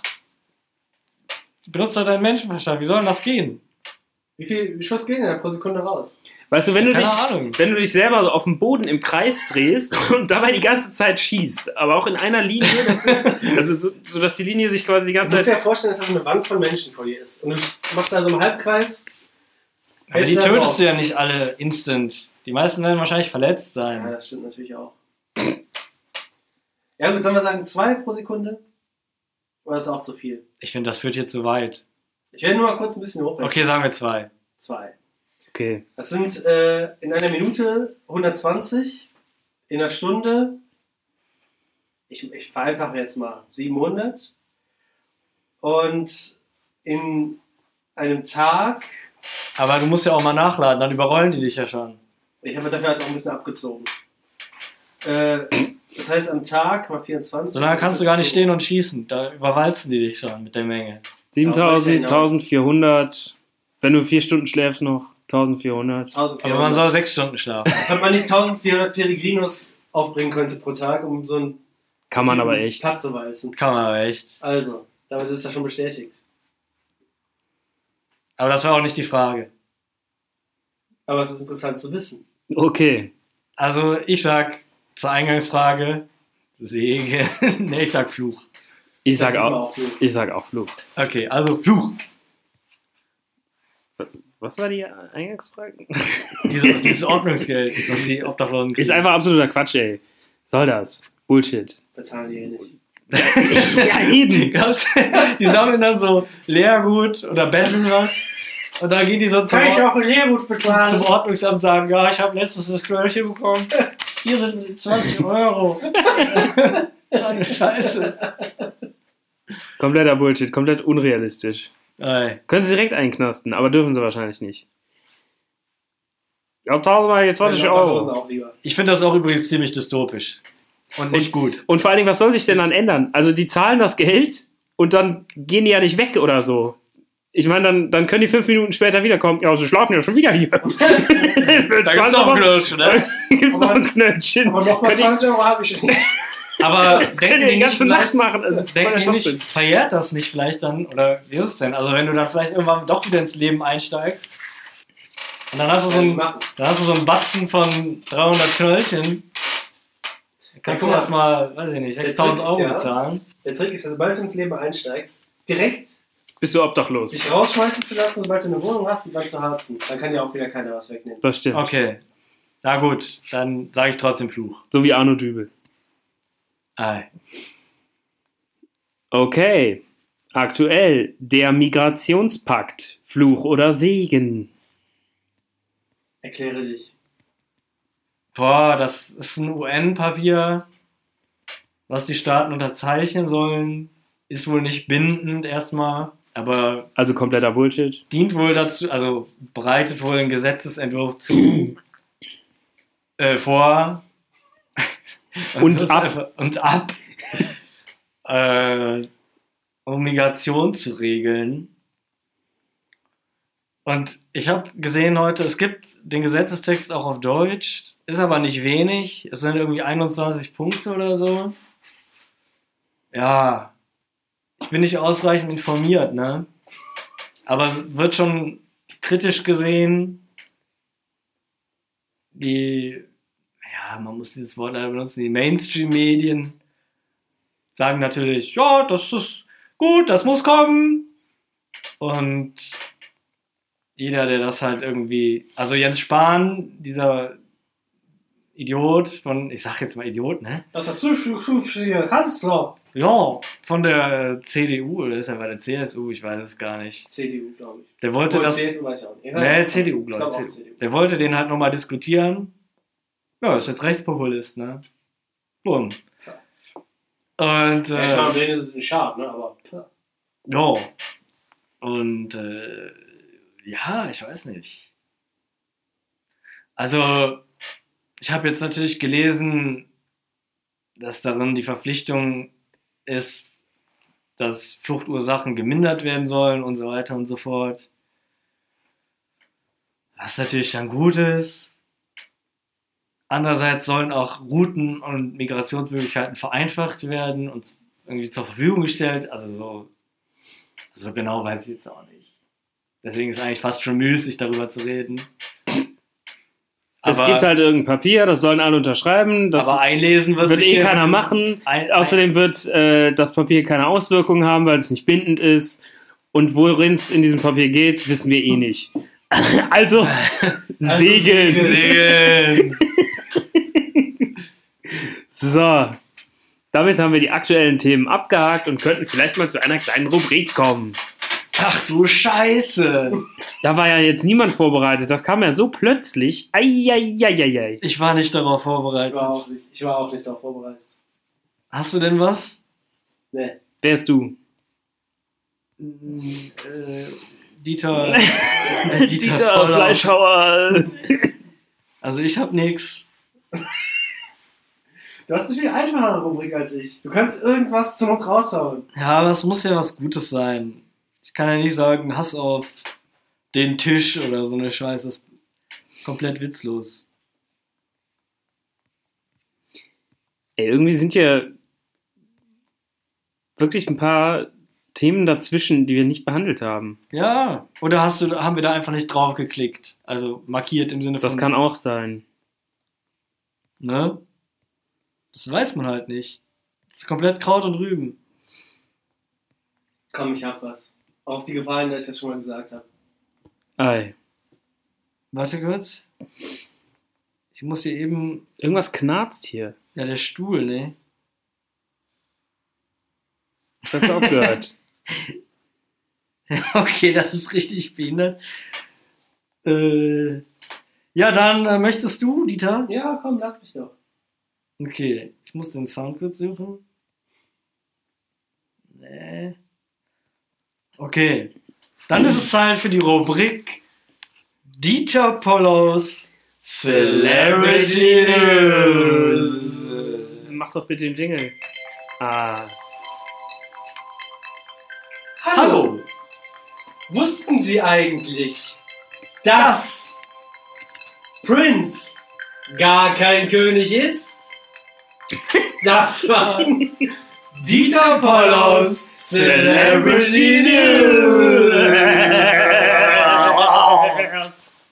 Benutzt doch deinen Menschenverstand. Wie soll denn das gehen? Wie viel Schuss gehen denn da pro Sekunde raus? Weißt du, wenn du, Keine dich, Ahnung. wenn du dich selber so auf dem Boden im Kreis drehst und dabei die ganze Zeit schießt, aber auch in einer Linie, dass du, also so, so dass die Linie sich quasi die Du ganze musst dir Zeit... ja vorstellen, dass das eine Wand von Menschen vor dir ist. Und du machst da so einen Halbkreis. Aber hältst die da tötest drauf. du ja nicht alle instant. Die meisten werden wahrscheinlich verletzt Ja, sein. das stimmt natürlich auch. Ja gut, sollen wir sagen zwei pro Sekunde? Oder ist auch zu viel? Ich finde, das führt hier zu weit. Ich werde nur mal kurz ein bisschen hochrechnen. Okay, sagen wir zwei. Zwei. Okay. Das sind äh, in einer Minute hundertzwanzig, in einer Stunde, ich, ich vereinfache jetzt mal, siebenhundert und in einem Tag, Aber du musst ja auch mal nachladen, dann überrollen die dich ja schon. ich habe dafür jetzt auch ein bisschen abgezogen. Äh, das heißt am Tag mal vierundzwanzig. So lange kannst du gar nicht stehen und schießen. Da überwalzen die dich schon mit der Menge. siebentausend, eintausendvierhundert. Wenn du vier Stunden schläfst noch, eintausendvierhundert. Aber man eintausendvierhundert. soll sechs Stunden schlafen. Als ob man nicht eintausendvierhundert Peregrinos aufbringen könnte pro Tag, um so einen Kann man aber echt. Platz zu walzen. Kann man aber echt. Also, damit ist das schon bestätigt. Aber das war auch nicht die Frage. Aber es ist interessant zu wissen. Okay. Also ich sag zur Eingangsfrage Säge. Nee, ich sag Fluch. Ich sag diesmal auch, Fluch. ich sag auch Fluch. Okay, also Fluch. Was war die Eingangsfrage? Diese, dieses Ordnungsgeld, das die Obdachlosen kriegen. Ist einfach absoluter Quatsch, ey. Soll das? Bullshit. Bezahlen die eh nicht. Ja, eben. Glaubst du, die sammeln dann so Leergut oder betteln was und dann gehen die so zum, Kann ich Or- auch ein Lehrgut zum bezahlen? Ordnungsamt und sagen, ja, ich habe letztens das Knöllchen bekommen. Hier sind zwanzig Euro. Eine Scheiße. Kompletter Bullshit, komplett unrealistisch. Ey. Können sie direkt einknasten, aber dürfen sie wahrscheinlich nicht. Ja, tausendmal hier zwanzig Euro. Auch lieber. Ich finde das auch übrigens ziemlich dystopisch. Und nicht gut. Und vor allen Dingen, was soll sich denn dann ändern? Also die zahlen das Geld und dann gehen die ja nicht weg oder so. Ich meine, dann, dann können die fünf Minuten später wiederkommen. Ja, sie schlafen ja schon wieder hier. Da gibt's auch Knirsch, ne? Gibt's noch Aber- ein Knöllchen. Aber nochmal Können die- zwanzig Euro habe ich nicht. Aber Das können denken die die die nicht ganze Nacht vielleicht, machen. Das ist denken voller die Schwachsinn. nicht, verjährt das nicht vielleicht dann? Oder wie ist es denn? Also wenn du dann vielleicht irgendwann doch wieder ins Leben einsteigst und dann hast du so Kann ich ein, machen. dann hast du so einen Batzen von dreihundert Knöllchen, dann kannst Ja, du guck erstmal, weiß ich nicht, Der sechstausend Trick ist Euro ja- bezahlen. Der Trick ist, sobald du ins Leben einsteigst, direkt Bist du obdachlos? dich rausschmeißen zu lassen, sobald du eine Wohnung hast und dann zu harzen. Dann kann dir auch wieder keiner was wegnehmen. Das stimmt. Okay, na gut, dann sage ich trotzdem Fluch. So wie Arno Dübel. Ei. Okay. Aktuell der Migrationspakt. Fluch oder Segen? Erkläre dich. Boah, das ist ein U N-Papier, was die Staaten unterzeichnen sollen. Ist wohl nicht bindend erstmal, aber Also kompletter Bullshit. dient wohl dazu, also bereitet wohl einen Gesetzesentwurf zu äh, vor Und das ab. einfach- und ab äh, um Migration zu regeln. Und ich habe gesehen heute, es gibt den Gesetzestext auch auf Deutsch, ist aber nicht wenig. Es sind irgendwie einundzwanzig Punkte oder so. Ja, ich bin nicht ausreichend informiert, ne? Aber es wird schon kritisch gesehen. Die, ja, man muss dieses Wort leider benutzen, die Mainstream-Medien sagen natürlich, ja, das ist gut, das muss kommen. Und jeder, der das halt irgendwie, also Jens Spahn, dieser Idiot von, ich sag jetzt mal Idiot, ne? Das war zukünftiger Kanzler. Ja, von der C D U oder ist er bei der C S U, ich weiß es gar nicht. C D U, glaube ich. Der wollte Oder das, C S U weiß ich auch nicht. ne, C D U, Ich glaube glaub ich. auch C D U. C D U. Der wollte den halt nochmal diskutieren. Ja, ist jetzt Rechtspopulist, ne? Bumm. Und, Ja, ich meine, äh, denen ist es ein Schad, ne? Aber. ja. Und, äh, ja, ich weiß nicht. Also, ich habe jetzt natürlich gelesen, dass darin die Verpflichtung ist, dass Fluchtursachen gemindert werden sollen und so weiter und so fort. Was natürlich dann gut ist. Andererseits sollen auch Routen und Migrationsmöglichkeiten vereinfacht werden und irgendwie zur Verfügung gestellt. Also so, so genau weiß ich jetzt auch nicht. Deswegen ist es eigentlich fast schon müßig, darüber zu reden. Es Aber- gibt halt irgendein Papier, das sollen alle unterschreiben. Das aber einlesen wird, wird sich eh hier- keiner machen. Ein, ein, Außerdem wird äh, das Papier keine Auswirkungen haben, weil es nicht bindend ist. Und worin es in diesem Papier geht, wissen wir eh nicht. Also, segeln. Segeln. So, damit haben wir die aktuellen Themen abgehakt und könnten vielleicht mal zu einer kleinen Rubrik kommen. Ach du Scheiße. Da war ja jetzt niemand vorbereitet. Das kam ja so plötzlich. Eieieiei. Ich war nicht darauf Ich vorbereitet. war auch nicht, ich war auch nicht darauf vorbereitet. Hast du denn was? Nee. Wer ist du? Mm, äh, Dieter. Äh, Dieter Voller. Fleischhauer. Also ich hab nix. Du hast eine viel einfachere Rubrik als ich. Du kannst irgendwas zum Mund raushauen. Ja, aber es muss ja was Gutes sein. Ich kann ja nicht sagen, Hass auf den Tisch oder so eine Scheiße. Das ist komplett witzlos. Ey, irgendwie sind ja wirklich ein paar Themen dazwischen, die wir nicht behandelt haben. Ja. Oder hast du, haben wir da einfach nicht drauf geklickt? Also markiert im Sinne von. Das kann auch sein. Ne? Das weiß man halt nicht. Das ist komplett Kraut und Rüben. Komm, ich hab was. Auf die Gefahr hin, dass ich das schon mal gesagt habe. Ei. Warte kurz. Ich muss hier eben. Irgendwas knarzt hier. Ja, der Stuhl, ne? Das hat's aufgehört. Okay, das ist richtig behindert. Äh, ja, dann äh, möchtest du, Dieter? Ja, komm, lass mich doch. Okay, ich muss den Sound kurz suchen. Nee. Okay, dann ist es Zeit für die Rubrik Dieter Pollos Celebrity News. Mach doch bitte den Jingle. Ah. Hallo. Wussten Sie eigentlich, dass Prince gar kein König ist? Das war Dieter Pollos Celebrity News.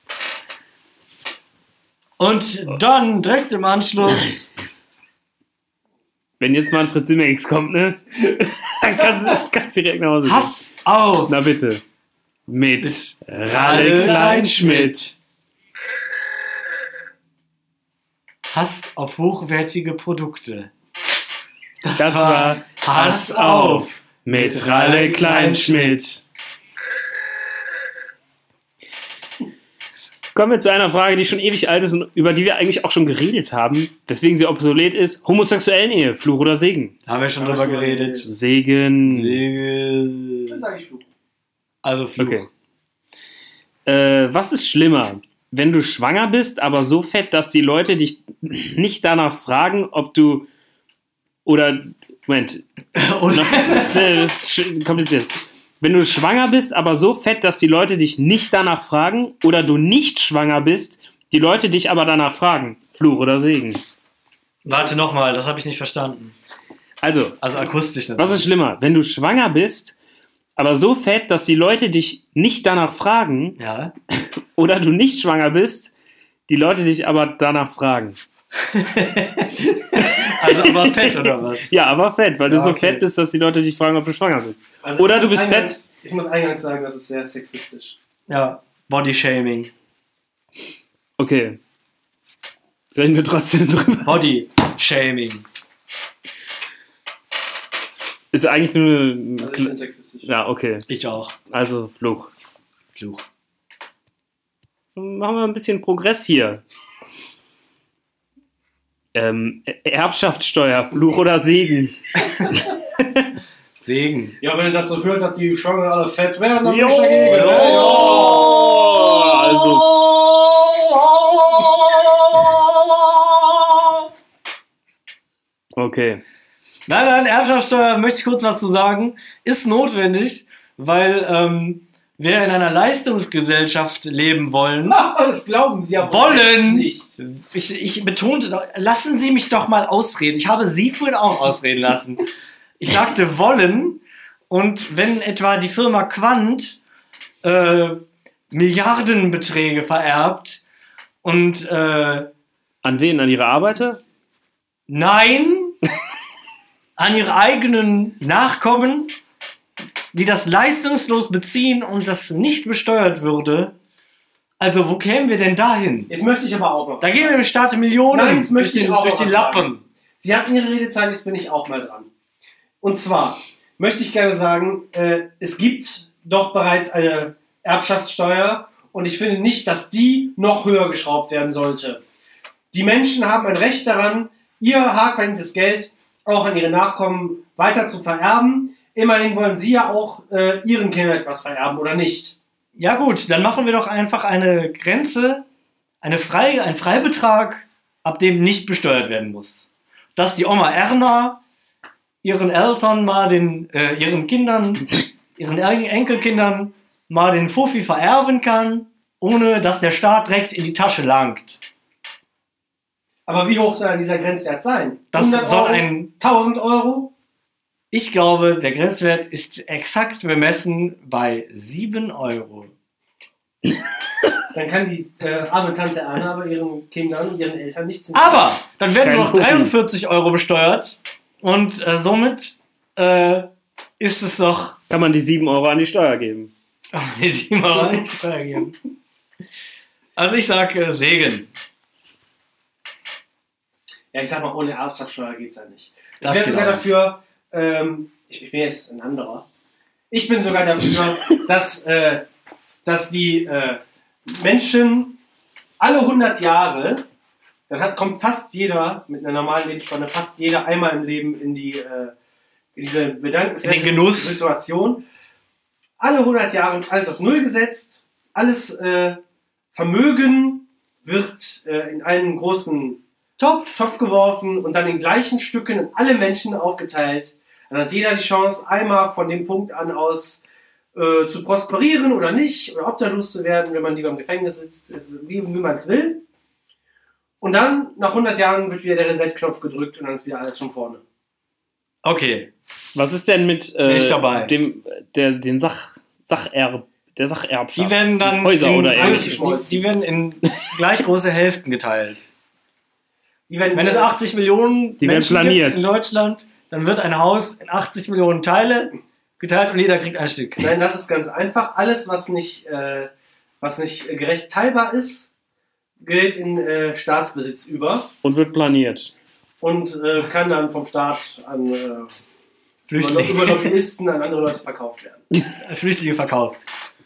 Und dann direkt im Anschluss Wenn jetzt mal ein Fritz Simmex kommt, ne? Dann kannst du kannst direkt nach Hause gehen. Hass auf Na bitte. Mit Ralle Ralle Kleinschmidt. Hass auf hochwertige Produkte. Das war Hass auf mit Ralle Kleinschmidt. Kommen wir zu einer Frage, die schon ewig alt ist und über die wir eigentlich auch schon geredet haben, weswegen sie obsolet ist. Homosexuellen-Ehe, Fluch oder Segen? Haben wir schon Haben wir drüber schon geredet. Segen. Dann Segel. sag ich Fluch. Also Fluch. Okay. Äh, was ist schlimmer? Wenn du schwanger bist, aber so fett, dass die Leute dich nicht danach fragen, ob du oder Moment, Oder das ist kompliziert. Wenn du schwanger bist, aber so fett, dass die Leute dich nicht danach fragen, oder du nicht schwanger bist, die Leute dich aber danach fragen. Fluch oder Segen? Warte nochmal, das habe ich nicht verstanden. Also, Also akustisch was ist schlimmer? Wenn du schwanger bist, aber so fett, dass die Leute dich nicht danach fragen, Ja. oder du nicht schwanger bist, die Leute dich aber danach fragen. Also aber fett, oder was? Ja, aber fett, weil du Ja, so okay. fett bist, dass die Leute dich fragen, ob du schwanger bist. Also Oder ich du muss bist eingangs, Ich muss eingangs sagen, das ist sehr sexistisch. Ja, Body-Shaming. Okay. Reden wir trotzdem drüber. Body-Shaming. Ist eigentlich nur eine... Also ich bin sexistisch. Ja, okay. Ich auch. Also Fluch. Fluch. Machen wir ein bisschen Progress hier. Ähm, Erbschaftssteuer, Fluch oder Segen? Segen. Ja, wenn es dazu führt, dass die Schwangeren alle fett werden, dann bin ich Jo! dagegen. Jo! Ja, Also, okay. Nein, nein, Erbschaftssteuer, möchte ich kurz was zu sagen, ist notwendig, weil ähm, wir in einer Leistungsgesellschaft leben wollen. Das glauben Sie ja Wollen! nicht. Ich, ich betonte, doch- lassen Sie mich doch mal ausreden. Ich habe Sie vorhin auch ausreden lassen. Ich sagte wollen, und wenn etwa die Firma Quant äh, Milliardenbeträge vererbt und äh, An wen? An ihre Arbeiter? nein, an ihre eigenen Nachkommen, die das leistungslos beziehen und das nicht besteuert würde. Also, wo kämen wir denn dahin? Jetzt möchte ich aber auch noch. Da gehen wir im Staat Millionen Nein, jetzt durch, möchte ich den, auch durch noch die was Lappen. sagen. Sie hatten Ihre Redezeit, jetzt bin ich auch mal dran. Und zwar möchte ich gerne sagen, äh, es gibt doch bereits eine Erbschaftssteuer und ich finde nicht, dass die noch höher geschraubt werden sollte. Die Menschen haben ein Recht daran, ihr hart verdientes Geld auch an ihre Nachkommen weiter zu vererben. Immerhin wollen sie ja auch äh, ihren Kindern etwas vererben, oder nicht? Ja gut, dann machen wir doch einfach eine Grenze, eine Frei, einen Freibetrag, ab dem nicht besteuert werden muss. Dass die Oma Erna ihren Eltern mal den, äh, ihren Kindern, ihren En- Enkelkindern mal den Fuffi vererben kann, ohne dass der Staat direkt in die Tasche langt. Aber wie hoch soll dieser Grenzwert sein? Das hundert soll Euro? ein, tausend Euro? ich glaube, der Grenzwert ist exakt bemessen bei sieben Euro. Dann kann die äh, arme Tante Erna aber ihren Kindern und ihren Eltern nichts Aber dann werden Kein nur noch Fuffi. dreiundvierzig Euro besteuert und äh, somit äh, ist es doch Kann man die sieben Euro an die Steuer geben? nee, sieben Euro an die Steuer geben. Also ich sage äh, Segen. Ja, ich sag mal, ohne Erbschaftssteuer geht's ja nicht. Das ich wäre geht sogar auch nicht. dafür, ähm, ich, ich bin jetzt ein anderer, ich bin sogar dafür, dass, äh, dass die äh, Menschen alle hundert Jahre, dann hat, kommt fast jeder mit einer normalen Lebensspanne, fast jeder einmal im Leben in die äh, in diese bedankenswerte In den Genuss. Situation. Alle hundert Jahre alles auf Null gesetzt, alles äh, Vermögen wird äh, in einen großen Topf, Topf geworfen und dann in gleichen Stücken an alle Menschen aufgeteilt. Dann hat jeder die Chance, einmal von dem Punkt an aus äh, zu prosperieren oder nicht, oder obdachlos zu werden, wenn man lieber im Gefängnis sitzt, ist, wie, wie man es will. Und dann, nach hundert Jahren, wird wieder der Reset-Knopf gedrückt und dann ist wieder alles von vorne. Okay. Was ist denn mit Bin ich äh, dabei. dem der den Sach Sacherb der Sacherbschaft? Die werden dann Häuser in, oder ähnlich, ähnliches. die, die werden in gleich große Hälften geteilt. Die werden, Wenn es achtzig Millionen Die werden Menschen planiert. gibt in Deutschland, dann wird ein Haus in achtzig Millionen Teile geteilt und jeder kriegt ein Stück. Nein, das ist ganz einfach. Alles, was nicht, äh, was nicht gerecht teilbar ist, gilt in äh, Staatsbesitz über Und wird planiert. und äh, kann dann vom Staat an äh, über, Flüchtlinge, über Lobbyisten an andere Leute verkauft werden. Flüchtlinge verkauft.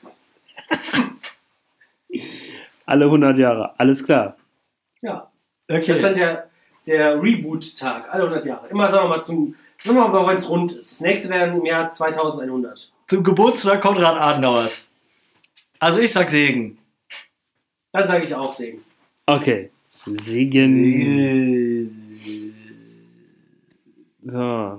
Alle hundert Jahre. Alles klar. Ja, Okay. das ist dann der, der Reboot-Tag, alle hundert Jahre. Immer, sagen wir mal, zum, sagen wir mal, wenn es rund ist. Das nächste wäre im Jahr zweitausendeinhundert. Zum Geburtstag Konrad Adenauers. Also ich sag Segen. Dann sage ich auch Segen. Okay. Segen. So.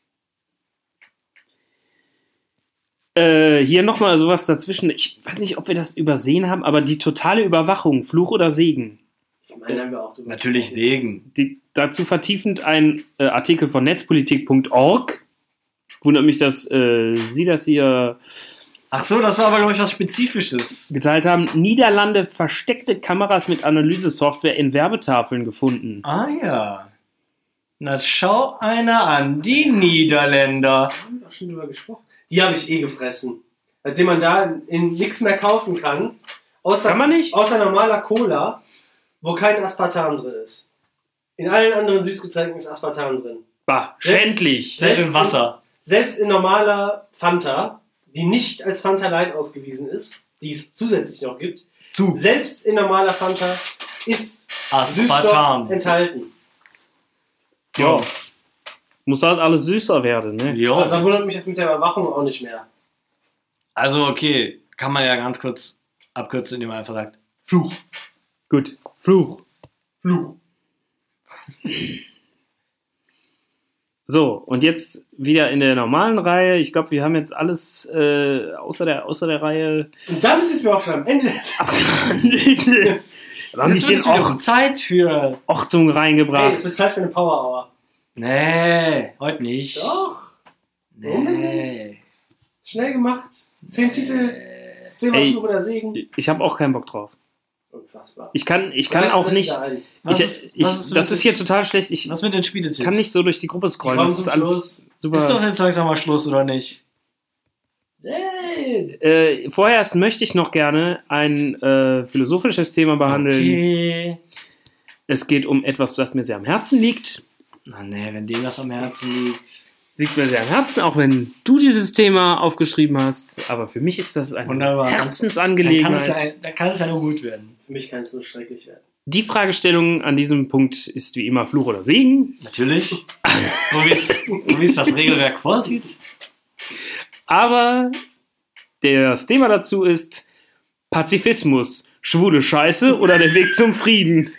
Äh, hier nochmal sowas dazwischen. Ich weiß nicht, ob wir das übersehen haben, aber die totale Überwachung, Fluch oder Segen? Ich meine, haben wir auch drüber Natürlich gesprochen. Segen. Die, dazu vertiefend ein äh, Artikel von netzpolitik punkt org. Wundert mich, dass äh, Sie das hier Ach so, das war aber, glaube ich, was Spezifisches. geteilt haben, Niederlande versteckte Kameras mit Analysesoftware in Werbetafeln gefunden. Ah ja. Na, schau einer an. Die Niederländer. Da haben wir doch schon drüber gesprochen. Die habe ich eh gefressen. Seitdem man da in, in nichts mehr kaufen kann. Außer, Kann man nicht? Außer normaler Cola, wo kein Aspartam drin ist. In allen anderen Süßgetränken ist Aspartam drin. Bah, Selbst- schändlich. Selbst im Wasser. Selbst in normaler Fanta, die nicht als Fanta Light ausgewiesen ist, die es zusätzlich noch gibt, Zu. selbst in normaler Fanta ist Süßstoff Aspartam. enthalten. Ja. Muss halt alles süßer werden, ne? Jo. Also da wundert mich das mit der Überwachung auch nicht mehr. Also okay, kann man ja ganz kurz abkürzen, indem man einfach sagt, Fluch. Gut. Fluch. Fluch. So, und jetzt wieder in der normalen Reihe. Ich glaube, wir haben jetzt alles äh, außer, der, außer der Reihe. Und dann sind wir auch schon am Ende des Aber ein Jetzt bisschen ist wieder Ort, Zeit für... Ortung Hey, reingebracht. es wird Zeit für eine Power Hour. Nee, heute nicht. Doch, Warum denn Nee. schnell gemacht. Zehn Titel, zehnmal Ey. Fluch oder Segen. Ich habe auch keinen Bock drauf. Unfassbar. Ich kann, ich kann Lass- auch lass nicht. da ein. Was Ich, ist- ich, was ist das mit- ist hier total schlecht. Ich Was mit den Spieletipps? kann nicht so durch die Gruppe scrollen. Die kommen Das ist zum alles Schluss. super. Ist doch jetzt langsam mal Schluss, oder nicht? Hey. Äh, vorerst möchte ich noch gerne ein äh, philosophisches Thema behandeln. Okay. Es geht um etwas, das mir sehr am Herzen liegt. Na nee, wenn dem das am Herzen liegt. Liegt mir sehr am Herzen, auch wenn du dieses Thema aufgeschrieben hast. Aber für mich ist das eine Wunderbar. Dann kann, es Herzensangelegenheit. ja, dann kann es ja nur gut werden. Für mich kann es so schrecklich werden. Die Fragestellung an diesem Punkt ist wie immer Fluch oder Segen. Natürlich. So wie es so wie es das Regelwerk vorsieht. Aber das Thema dazu ist Pazifismus. Schwule Scheiße oder der Weg zum Frieden?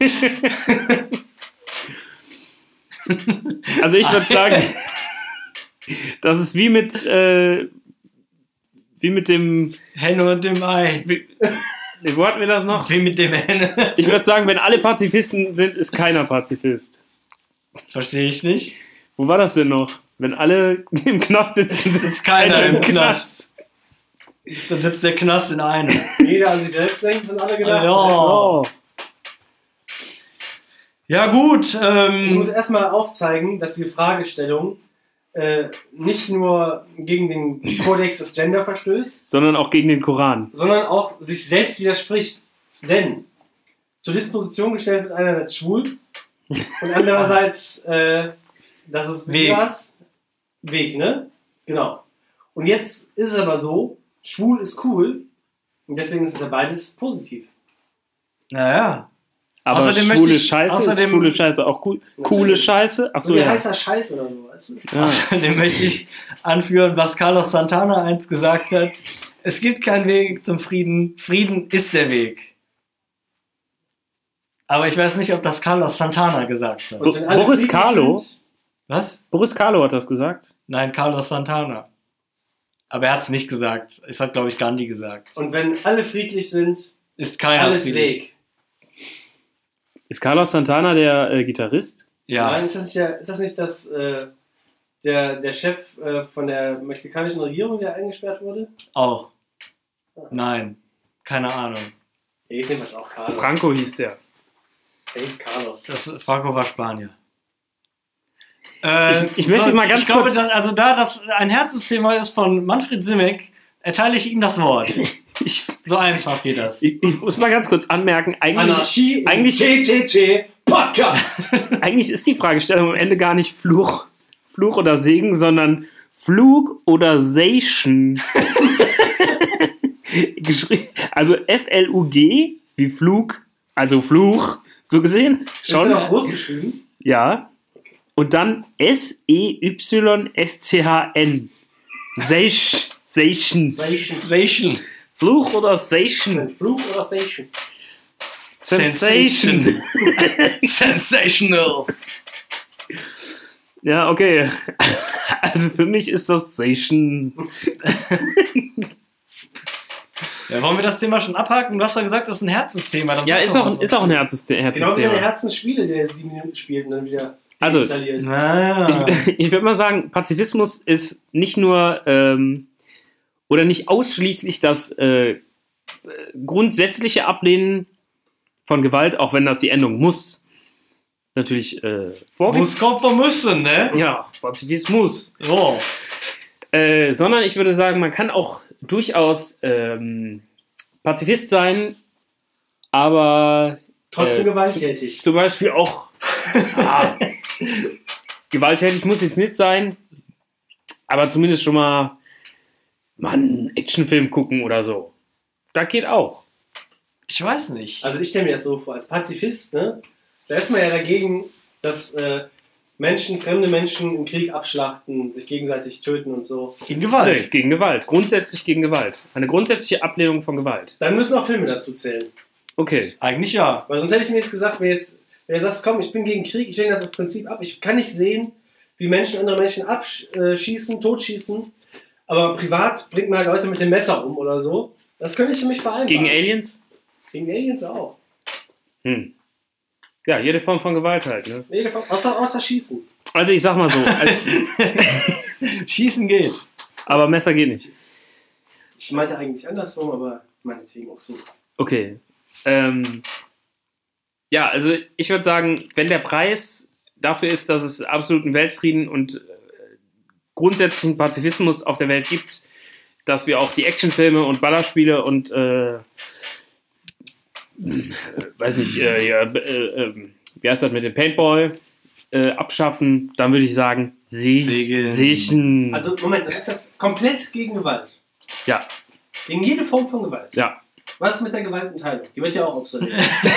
Also ich würde sagen, das ist wie mit, äh, wie mit dem, Henne und dem Ei. wie, nee, wo hatten wir das noch? Wie mit dem Henne. Ich würde sagen, wenn alle Pazifisten sind, ist keiner Pazifist. Verstehe ich nicht. Wo war das denn noch? Wenn alle im Knast sitzen, sitzt keiner im Knast. Dann sitzt der Knast in einem. Jeder an sich selbst denkt, sind alle gedacht. Ja. Oh. Ja gut. Ich Ähm, muss erstmal aufzeigen, dass die Fragestellung äh, nicht nur gegen den Kodex des Gender verstößt, Sondern auch gegen den Koran. sondern auch sich selbst widerspricht. Denn zur Disposition gestellt wird einerseits schwul und andererseits, äh, das ist Weg. was? Weg, ne? Genau. Und jetzt ist es aber so, schwul ist cool und deswegen ist es ja beides positiv. naja. Aber Außerdem schwule möchte ich- Scheiße außerdem- ist schwule Scheiße auch cool. Coole Natürlich. Scheiße? Ach So so, wie ja. heißer Scheiß oder so, weißt du? ja. Außerdem möchte ich anführen, was Carlos Santana einst gesagt hat. Es gibt keinen Weg zum Frieden. Frieden ist der Weg. Aber ich weiß nicht, ob das Carlos Santana gesagt hat. Bo- wenn alle Boris friedlich Carlo? sind, Was? Boris Carlo hat das gesagt. Nein, Carlos Santana. Aber er hat es nicht gesagt. Es hat, glaube ich, Gandhi gesagt. Und wenn alle friedlich sind, Ist keiner alles friedlich. Weg. Ist Carlos Santana der äh, Gitarrist? Ja. Nein, ist das nicht, der, ist das, nicht das, äh, der, der Chef äh, von der mexikanischen Regierung, der eingesperrt wurde? Auch. Nein. Keine Ahnung. Ja, ich nehme das auch Carlos. Franco hieß der. Der ist Carlos. Das Franco war Spanier. Äh, Ich- ich möchte mal ganz ich glaube, kurz- dass, also da das ein Herzensthema ist von Manfred Simek, erteile ich ihm das Wort. Ich, So einfach geht das. ich, ich muss mal ganz kurz anmerken, eigentlich, Anarchie im eigentlich- T T T Podcast. eigentlich ist die Fragestellung am Ende gar nicht Fluch, Fluch oder Segen, sondern Flug oder Sation. Geschri- also F L U G wie Flug, also Fluch, so gesehen. Ist Schon. er auch groß geschrieben? Ja. Und dann S E Y S C H N. Sation. Sation. Station. Sensation. Fluch oder Sation? Flug oder Station? Sensation. Sensational. Ja, okay. Also für mich ist das Station. Ja, wollen wir das Thema schon abhaken? Du hast ja gesagt, das ist ein Herzensthema. Dann Ja, sag ist doch auch, was ist auch ein dazu. Herzens Genau wie Herzensthema. seine Herzensspiele, der sieben Minuten spielt und dann wieder Also, installiert. Ah. Ich, ich würde mal sagen, Pazifismus ist nicht nur ähm, oder nicht ausschließlich das äh, grundsätzliche Ablehnen von Gewalt, auch wenn das die Endung muss, natürlich äh, vorgibt. Muss kommt von müssen, ne? Ja, Pazifismus. So. Äh, sondern ich würde sagen, man kann auch durchaus ähm, Pazifist sein, aber Trotzdem äh, gewalttätig. zum Beispiel auch ah, gewalttätig muss jetzt nicht sein, aber zumindest schon mal, mal einen Actionfilm gucken oder so. Das geht auch. Ich weiß nicht. Also ich stelle mir das so vor, als Pazifist, ne, da ist man ja dagegen, dass äh, Menschen, fremde Menschen im Krieg abschlachten, sich gegenseitig töten und so. Gegen Nee, Gewalt. gegen Gewalt. Grundsätzlich gegen Gewalt. Eine grundsätzliche Ablehnung von Gewalt. Dann müssen auch Filme dazu zählen. Okay. Eigentlich ja. Weil sonst hätte ich mir jetzt gesagt, wenn, jetzt, wenn du sagst, komm, ich bin gegen Krieg, ich lehne das als Prinzip ab, ich kann nicht sehen, wie Menschen andere Menschen abschießen, totschießen, aber privat bringt man halt Leute mit dem Messer um oder so. Das könnte ich für mich vereinbaren. Gegen Aliens? Gegen Aliens auch. Hm. Ja, jede Form von Gewalt halt. Ne? Nee, außer, außer Schießen. Also ich sag mal so, als, Schießen geht. aber Messer geht nicht. Ich meinte eigentlich andersrum, aber meinetwegen auch so. Okay. Ähm, ja, also ich würde sagen, wenn der Preis dafür ist, dass es absoluten Weltfrieden und äh, grundsätzlichen Pazifismus auf der Welt gibt, dass wir auch die Actionfilme und Ballerspiele und äh, weiß nicht, äh, ja, äh, äh, wie heißt das mit dem Paintball äh, abschaffen, dann würde ich sagen, Se- Segen. Segen. Also, Moment, das ist das komplett gegen Gewalt. ja, Gegen jede Form von Gewalt. ja. Was ist mit der Gewaltenteilung? Die wird ja auch obsolet.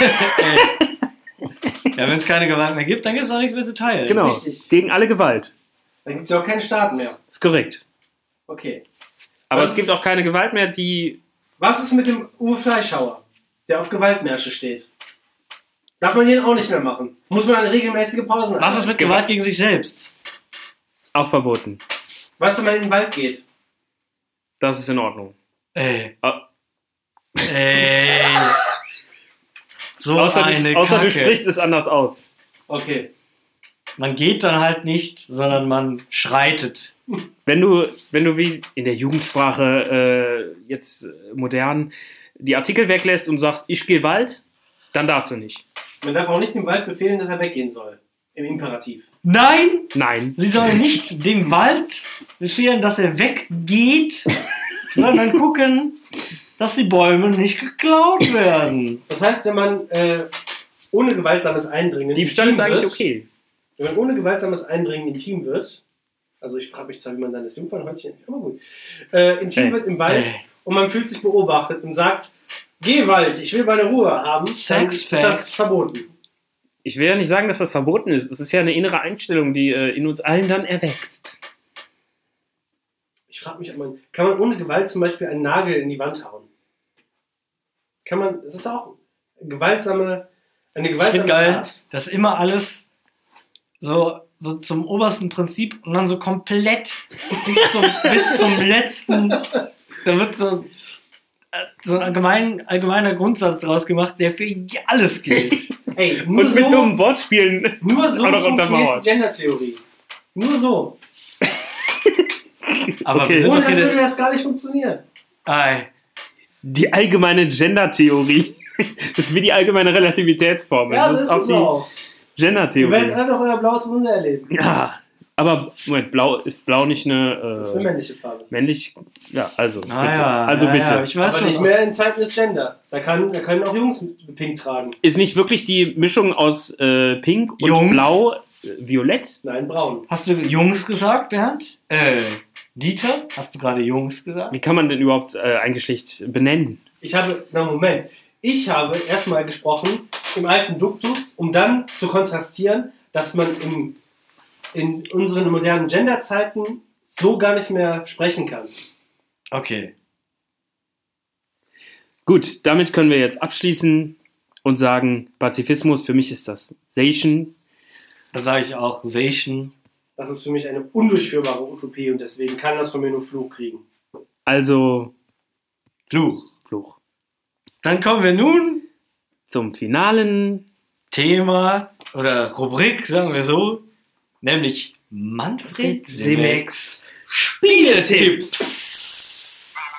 Ja, wenn es keine Gewalt mehr gibt, dann gibt es auch nichts mehr zu teilen. Genau. Richtig. Gegen alle Gewalt. Dann gibt es ja auch keinen Staat mehr. Ist korrekt. Okay. Aber Was- es gibt auch keine Gewalt mehr, die. Was ist mit dem Uwe Fleischhauer, der auf Gewaltmärsche steht? Darf man den auch nicht mehr machen? Muss man eine regelmäßige Pausen Was ist mit Gewalt gegen sich selbst? Auch verboten. Was, wenn man in den Wald geht? Das ist in Ordnung. Ey. Ah. Ey. So Außer, eine du, außer du Kacke. sprichst es anders aus. Okay. Man geht dann halt nicht, sondern man schreitet. Wenn du, wenn du wie in der Jugendsprache äh, jetzt äh, modern die Artikel weglässt und sagst, ich gehe Wald, dann darfst du nicht. Man darf auch nicht dem Wald befehlen, dass er weggehen soll. Im Imperativ. Nein! Nein. Sie sollen nicht dem Wald befehlen, dass er weggeht, sondern gucken, dass die Bäume nicht geklaut werden. Das heißt, wenn man äh, ohne gewaltsames Eindringen Diebstahl intim ist eigentlich wird, okay. Wenn man ohne gewaltsames Eindringen intim wird, also ich frage mich zwar, wie man dann das Jungfernhäutchen, aber gut, äh, intim Ey. wird im Wald Ey. und man fühlt sich beobachtet und sagt, geh Wald, ich will meine Ruhe haben, dann Sex ist das Facts. verboten. Ich will ja nicht sagen, dass das verboten ist. Es ist ja eine innere Einstellung, die äh, in uns allen dann erwächst. Ich frage mich, ob man, kann man ohne Gewalt zum Beispiel einen Nagel in die Wand hauen? Kann man, das ist auch gewaltsame, eine Ich gewaltsame finde geil, Tat. dass immer alles so, so zum obersten Prinzip und dann so komplett bis zum, bis zum letzten, da wird so, äh, so ein allgemein, allgemeiner Grundsatz draus gemacht, der für alles gilt. Ey, nur Und mit so, dummen Wortspielen. nur so auch noch funktioniert untermauert. die Gender-Theorie. Nur so. Aber Okay. wir sind Ohne doch das hier würde der, das gar nicht funktionieren. Ei, Die allgemeine Gender-Theorie. Das ist wie die allgemeine Relativitätsformel. Ja, das so ist es auch. die Ihr werdet Gender-Theorie. alle noch euer blaues Wunder erleben. Ja, aber Moment, blau ist blau nicht eine, Das ist eine äh, männliche Farbe. männlich? Ja, also bitte. naja, also naja, bitte. ich weiß Aber schon. nicht mehr in Zeiten des Gender. Da, kann, da können auch Jungs pink tragen. Ist nicht wirklich die Mischung aus äh, Pink und Jungs? Blau äh, violett? Nein, braun. Hast du Jungs gesagt, Bernd? Äh, Dieter? Hast du gerade Jungs gesagt? Wie kann man denn überhaupt äh, ein Geschlecht benennen? Ich habe, na Moment, ich habe erstmal gesprochen im alten Duktus, um dann zu kontrastieren, dass man in, in unseren modernen Genderzeiten so gar nicht mehr sprechen kann. Okay. Gut, damit können wir jetzt abschließen und sagen, Pazifismus, für mich ist das Sation. Dann sage ich auch Sation. Das ist für mich eine undurchführbare Utopie und deswegen kann das von mir nur Fluch kriegen. Also Fluch. Fluch. Dann kommen wir nun Zum finalen Thema oder Rubrik, sagen wir so, nämlich Manfred Simeks Spieletipps.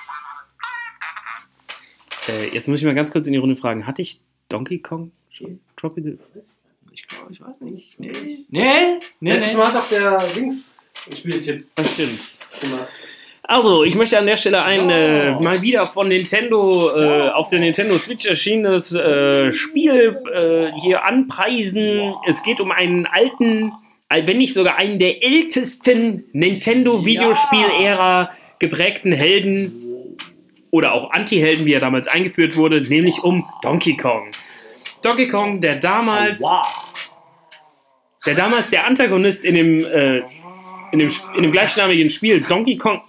Äh, jetzt muss ich mal ganz kurz in die Runde fragen. Hatte ich Donkey Kong Tropical? Ich glaube, ich weiß nicht. Nee. Nee? Nee, Letztes nee. Mal hat auch der Dings ein Spieltipp. Das stimmt. Gemacht. Also, ich möchte an der Stelle ein äh, mal wieder von Nintendo äh, auf der Nintendo Switch erschienenes äh, Spiel äh, hier anpreisen. Es geht um einen alten, äh, wenn nicht sogar einen der ältesten Nintendo-Videospiel-Ära geprägten Helden oder auch Anti-Helden, wie er damals eingeführt wurde, nämlich um Donkey Kong. Donkey Kong, der damals, der damals der Antagonist in dem, äh, in dem, in dem gleichnamigen Spiel Donkey Kong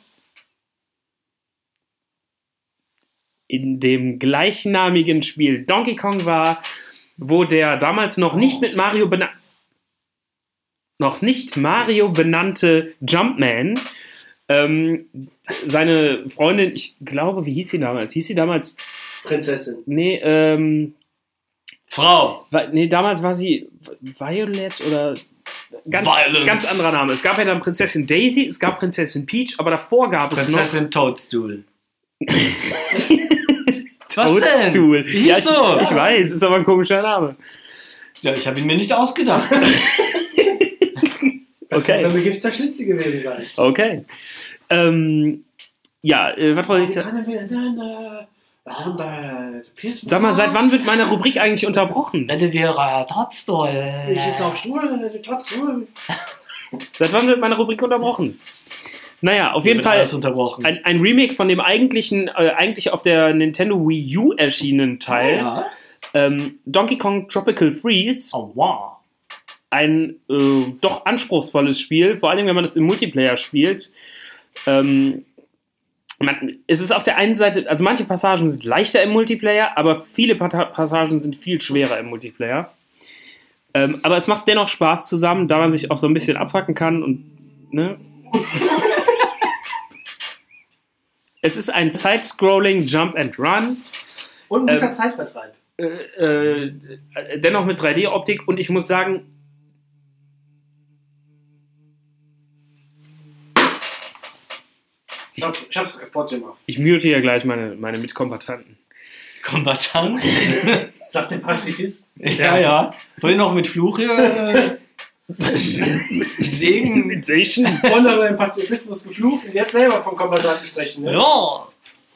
in dem gleichnamigen Spiel Donkey Kong war, wo der damals noch nicht mit Mario bena- noch nicht Mario benannte Jumpman ähm, seine Freundin, ich glaube, wie hieß sie damals? Hieß sie damals? Prinzessin. Nee, ähm, Frau. Wa- Nee, damals war sie Violet oder ganz, Violence. ganz anderer Name. Es gab ja dann Prinzessin Daisy, es gab Prinzessin Peach, aber davor gab es Prinzessin Toadstool. noch Was denn? Toadstool. Wie Ja, hieß ich, so? ich weiß, ist aber ein komischer Name. Ja, ich habe ihn mir nicht ausgedacht. Das Okay. kann so ein begifter Schlitzi gewesen sein. Okay. Ähm, ja, äh, was wollte ich sagen? Sag mal, seit wann wird meine Rubrik eigentlich unterbrochen? Wette wäre Toadstool. Ich sitze auf Stuhl, trotz Stuhl. Seit wann wird meine Rubrik unterbrochen? Naja, auf jeden Wird Fall alles unterbrochen. ein, ein Remake von dem eigentlichen, äh, eigentlich auf der Nintendo Wii U erschienenen Teil. Ja. Ähm, Donkey Kong Tropical Freeze. Oh, wow. Ein äh, doch anspruchsvolles Spiel, vor allem wenn man es im Multiplayer spielt. Ähm, man, es ist auf der einen Seite, also manche Passagen sind leichter im Multiplayer, aber viele Pata- Passagen sind viel schwerer im Multiplayer. Ähm, aber es macht dennoch Spaß zusammen, da man sich auch so ein bisschen abfacken kann und ne? Es ist ein Side-Scrolling Jump and Run, Und ein guter Ähm, Zeitvertreib. äh, äh, dennoch mit drei D-Optik und ich muss sagen, Ich hab's, ich hab's kaputt gemacht. ich mute ja gleich meine, meine Mitkombattanten. Kombatant. Sagt der Pazifist. Ja, ja. Vorhin noch mit Fluch hier. Äh, Segen. Mit Seichen. Und aber im Pazifismus geflucht und jetzt selber von Kommandanten sprechen. Ne? Ja.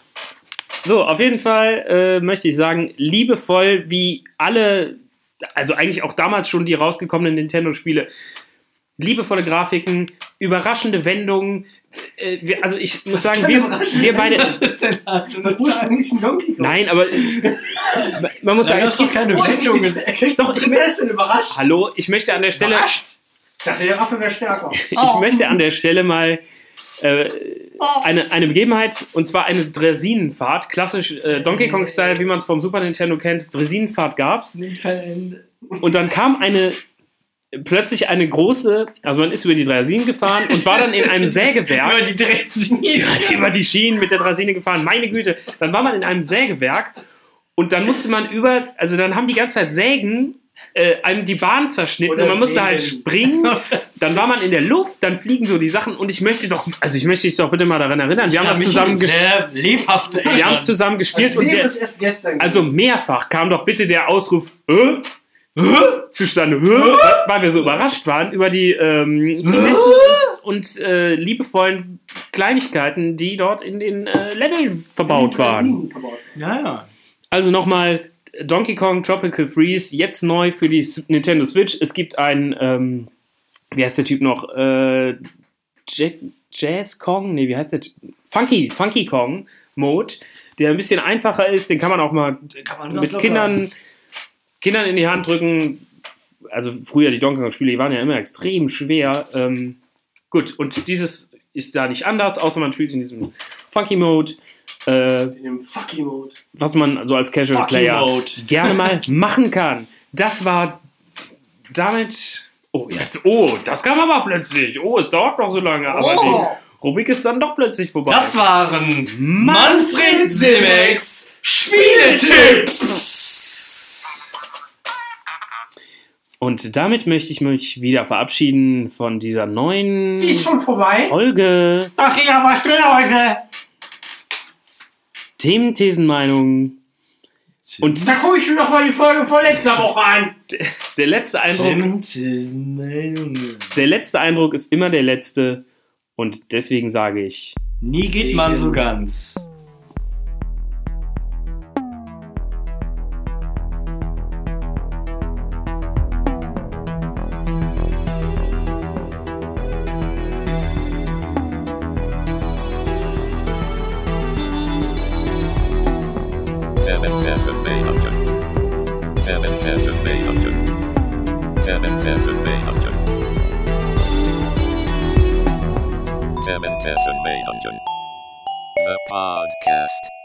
So, auf jeden Fall äh, möchte ich sagen, liebevoll wie alle, also eigentlich auch damals schon die rausgekommenen Nintendo-Spiele, liebevolle Grafiken, überraschende Wendungen. Äh, wir, also ich muss sagen, denn wir, überraschend? wir beide... Was ist denn das für eine Ursprünglich ist ein Donkey Kong. Nein, aber äh, man muss Da sagen, gab's es doch gibt, keine Wendungen. Er kriegt Doch, doch, ich die Prinzessin überrascht. hallo, ich möchte an der Stelle... Überrascht? Ich dachte, der Affe wäre stärker. Ich möchte an der Stelle mal äh, eine, eine Begebenheit, und zwar eine Drasinenfahrt, klassisch äh, Donkey Kong-Style, wie man es vom Super Nintendo kennt. Drasinenfahrt gab's. Nimmt kein Ende. Und dann kam eine, plötzlich eine große, also man ist über die Draisinen gefahren und war dann in einem Sägewerk. Über die Drehsinie. über die Schienen mit der Draisine gefahren, meine Güte. Dann war man in einem Sägewerk und dann musste man über, also dann haben die ganze Zeit Sägen äh, einem die Bahn zerschnitten Oder und man musste Sägen. halt springen. Dann war man in der Luft, dann fliegen so die Sachen und ich möchte doch, also ich möchte dich doch bitte mal daran erinnern, wir haben das zusammen, ges- sehr lebhaft. wir haben es zusammen gespielt Das und wäre wir, es erst gestern. also mehrfach kam doch bitte der Ausruf äh? Äh? zustande, äh? weil wir so überrascht waren über die ähm, Finessen und, und äh, liebevollen Kleinigkeiten, die dort in den äh, Leveln verbaut waren. Verbaut. Ja, ja. Also nochmal Donkey Kong Tropical Freeze, jetzt neu für die S- Nintendo Switch. Es gibt einen, ähm, wie heißt der Typ noch? Äh, Jack, Jazz Kong? Nee, wie heißt der? Funky, Funky Kong Mode, der ein bisschen einfacher ist. Den kann man auch mal Kann man mit Kindern, Kindern in die Hand drücken. Also früher die Donkey Kong Spiele, die waren ja immer extrem schwer. Ähm, gut, und dieses ist da nicht anders, außer man spielt in diesem Funky Mode. Äh, In dem Fucky Mode. was man so als Casual Fucky Player Mode. gerne mal machen kann. Das war damit... Oh, jetzt, oh, das kam aber plötzlich. Oh, es dauert noch so lange, aber Oh. die Rubrik ist dann doch plötzlich vorbei. Das waren Manfred Simex Spieletipps. Und damit möchte ich mich wieder verabschieden von dieser neuen Die ist schon vorbei. Folge Das ging aber schnell heute. Themen, Thesen, Meinungen. Und Da gucke ich mir noch mal die Folge von letzter Woche an. der letzte Eindruck, der letzte Eindruck ist immer der letzte. Und deswegen sage ich, Nie geht man so ganz. Seven thousand eight hundred. Seven thousand eight hundred. Seven thousand eight hundred. Seven thousand eight hundred. The podcast.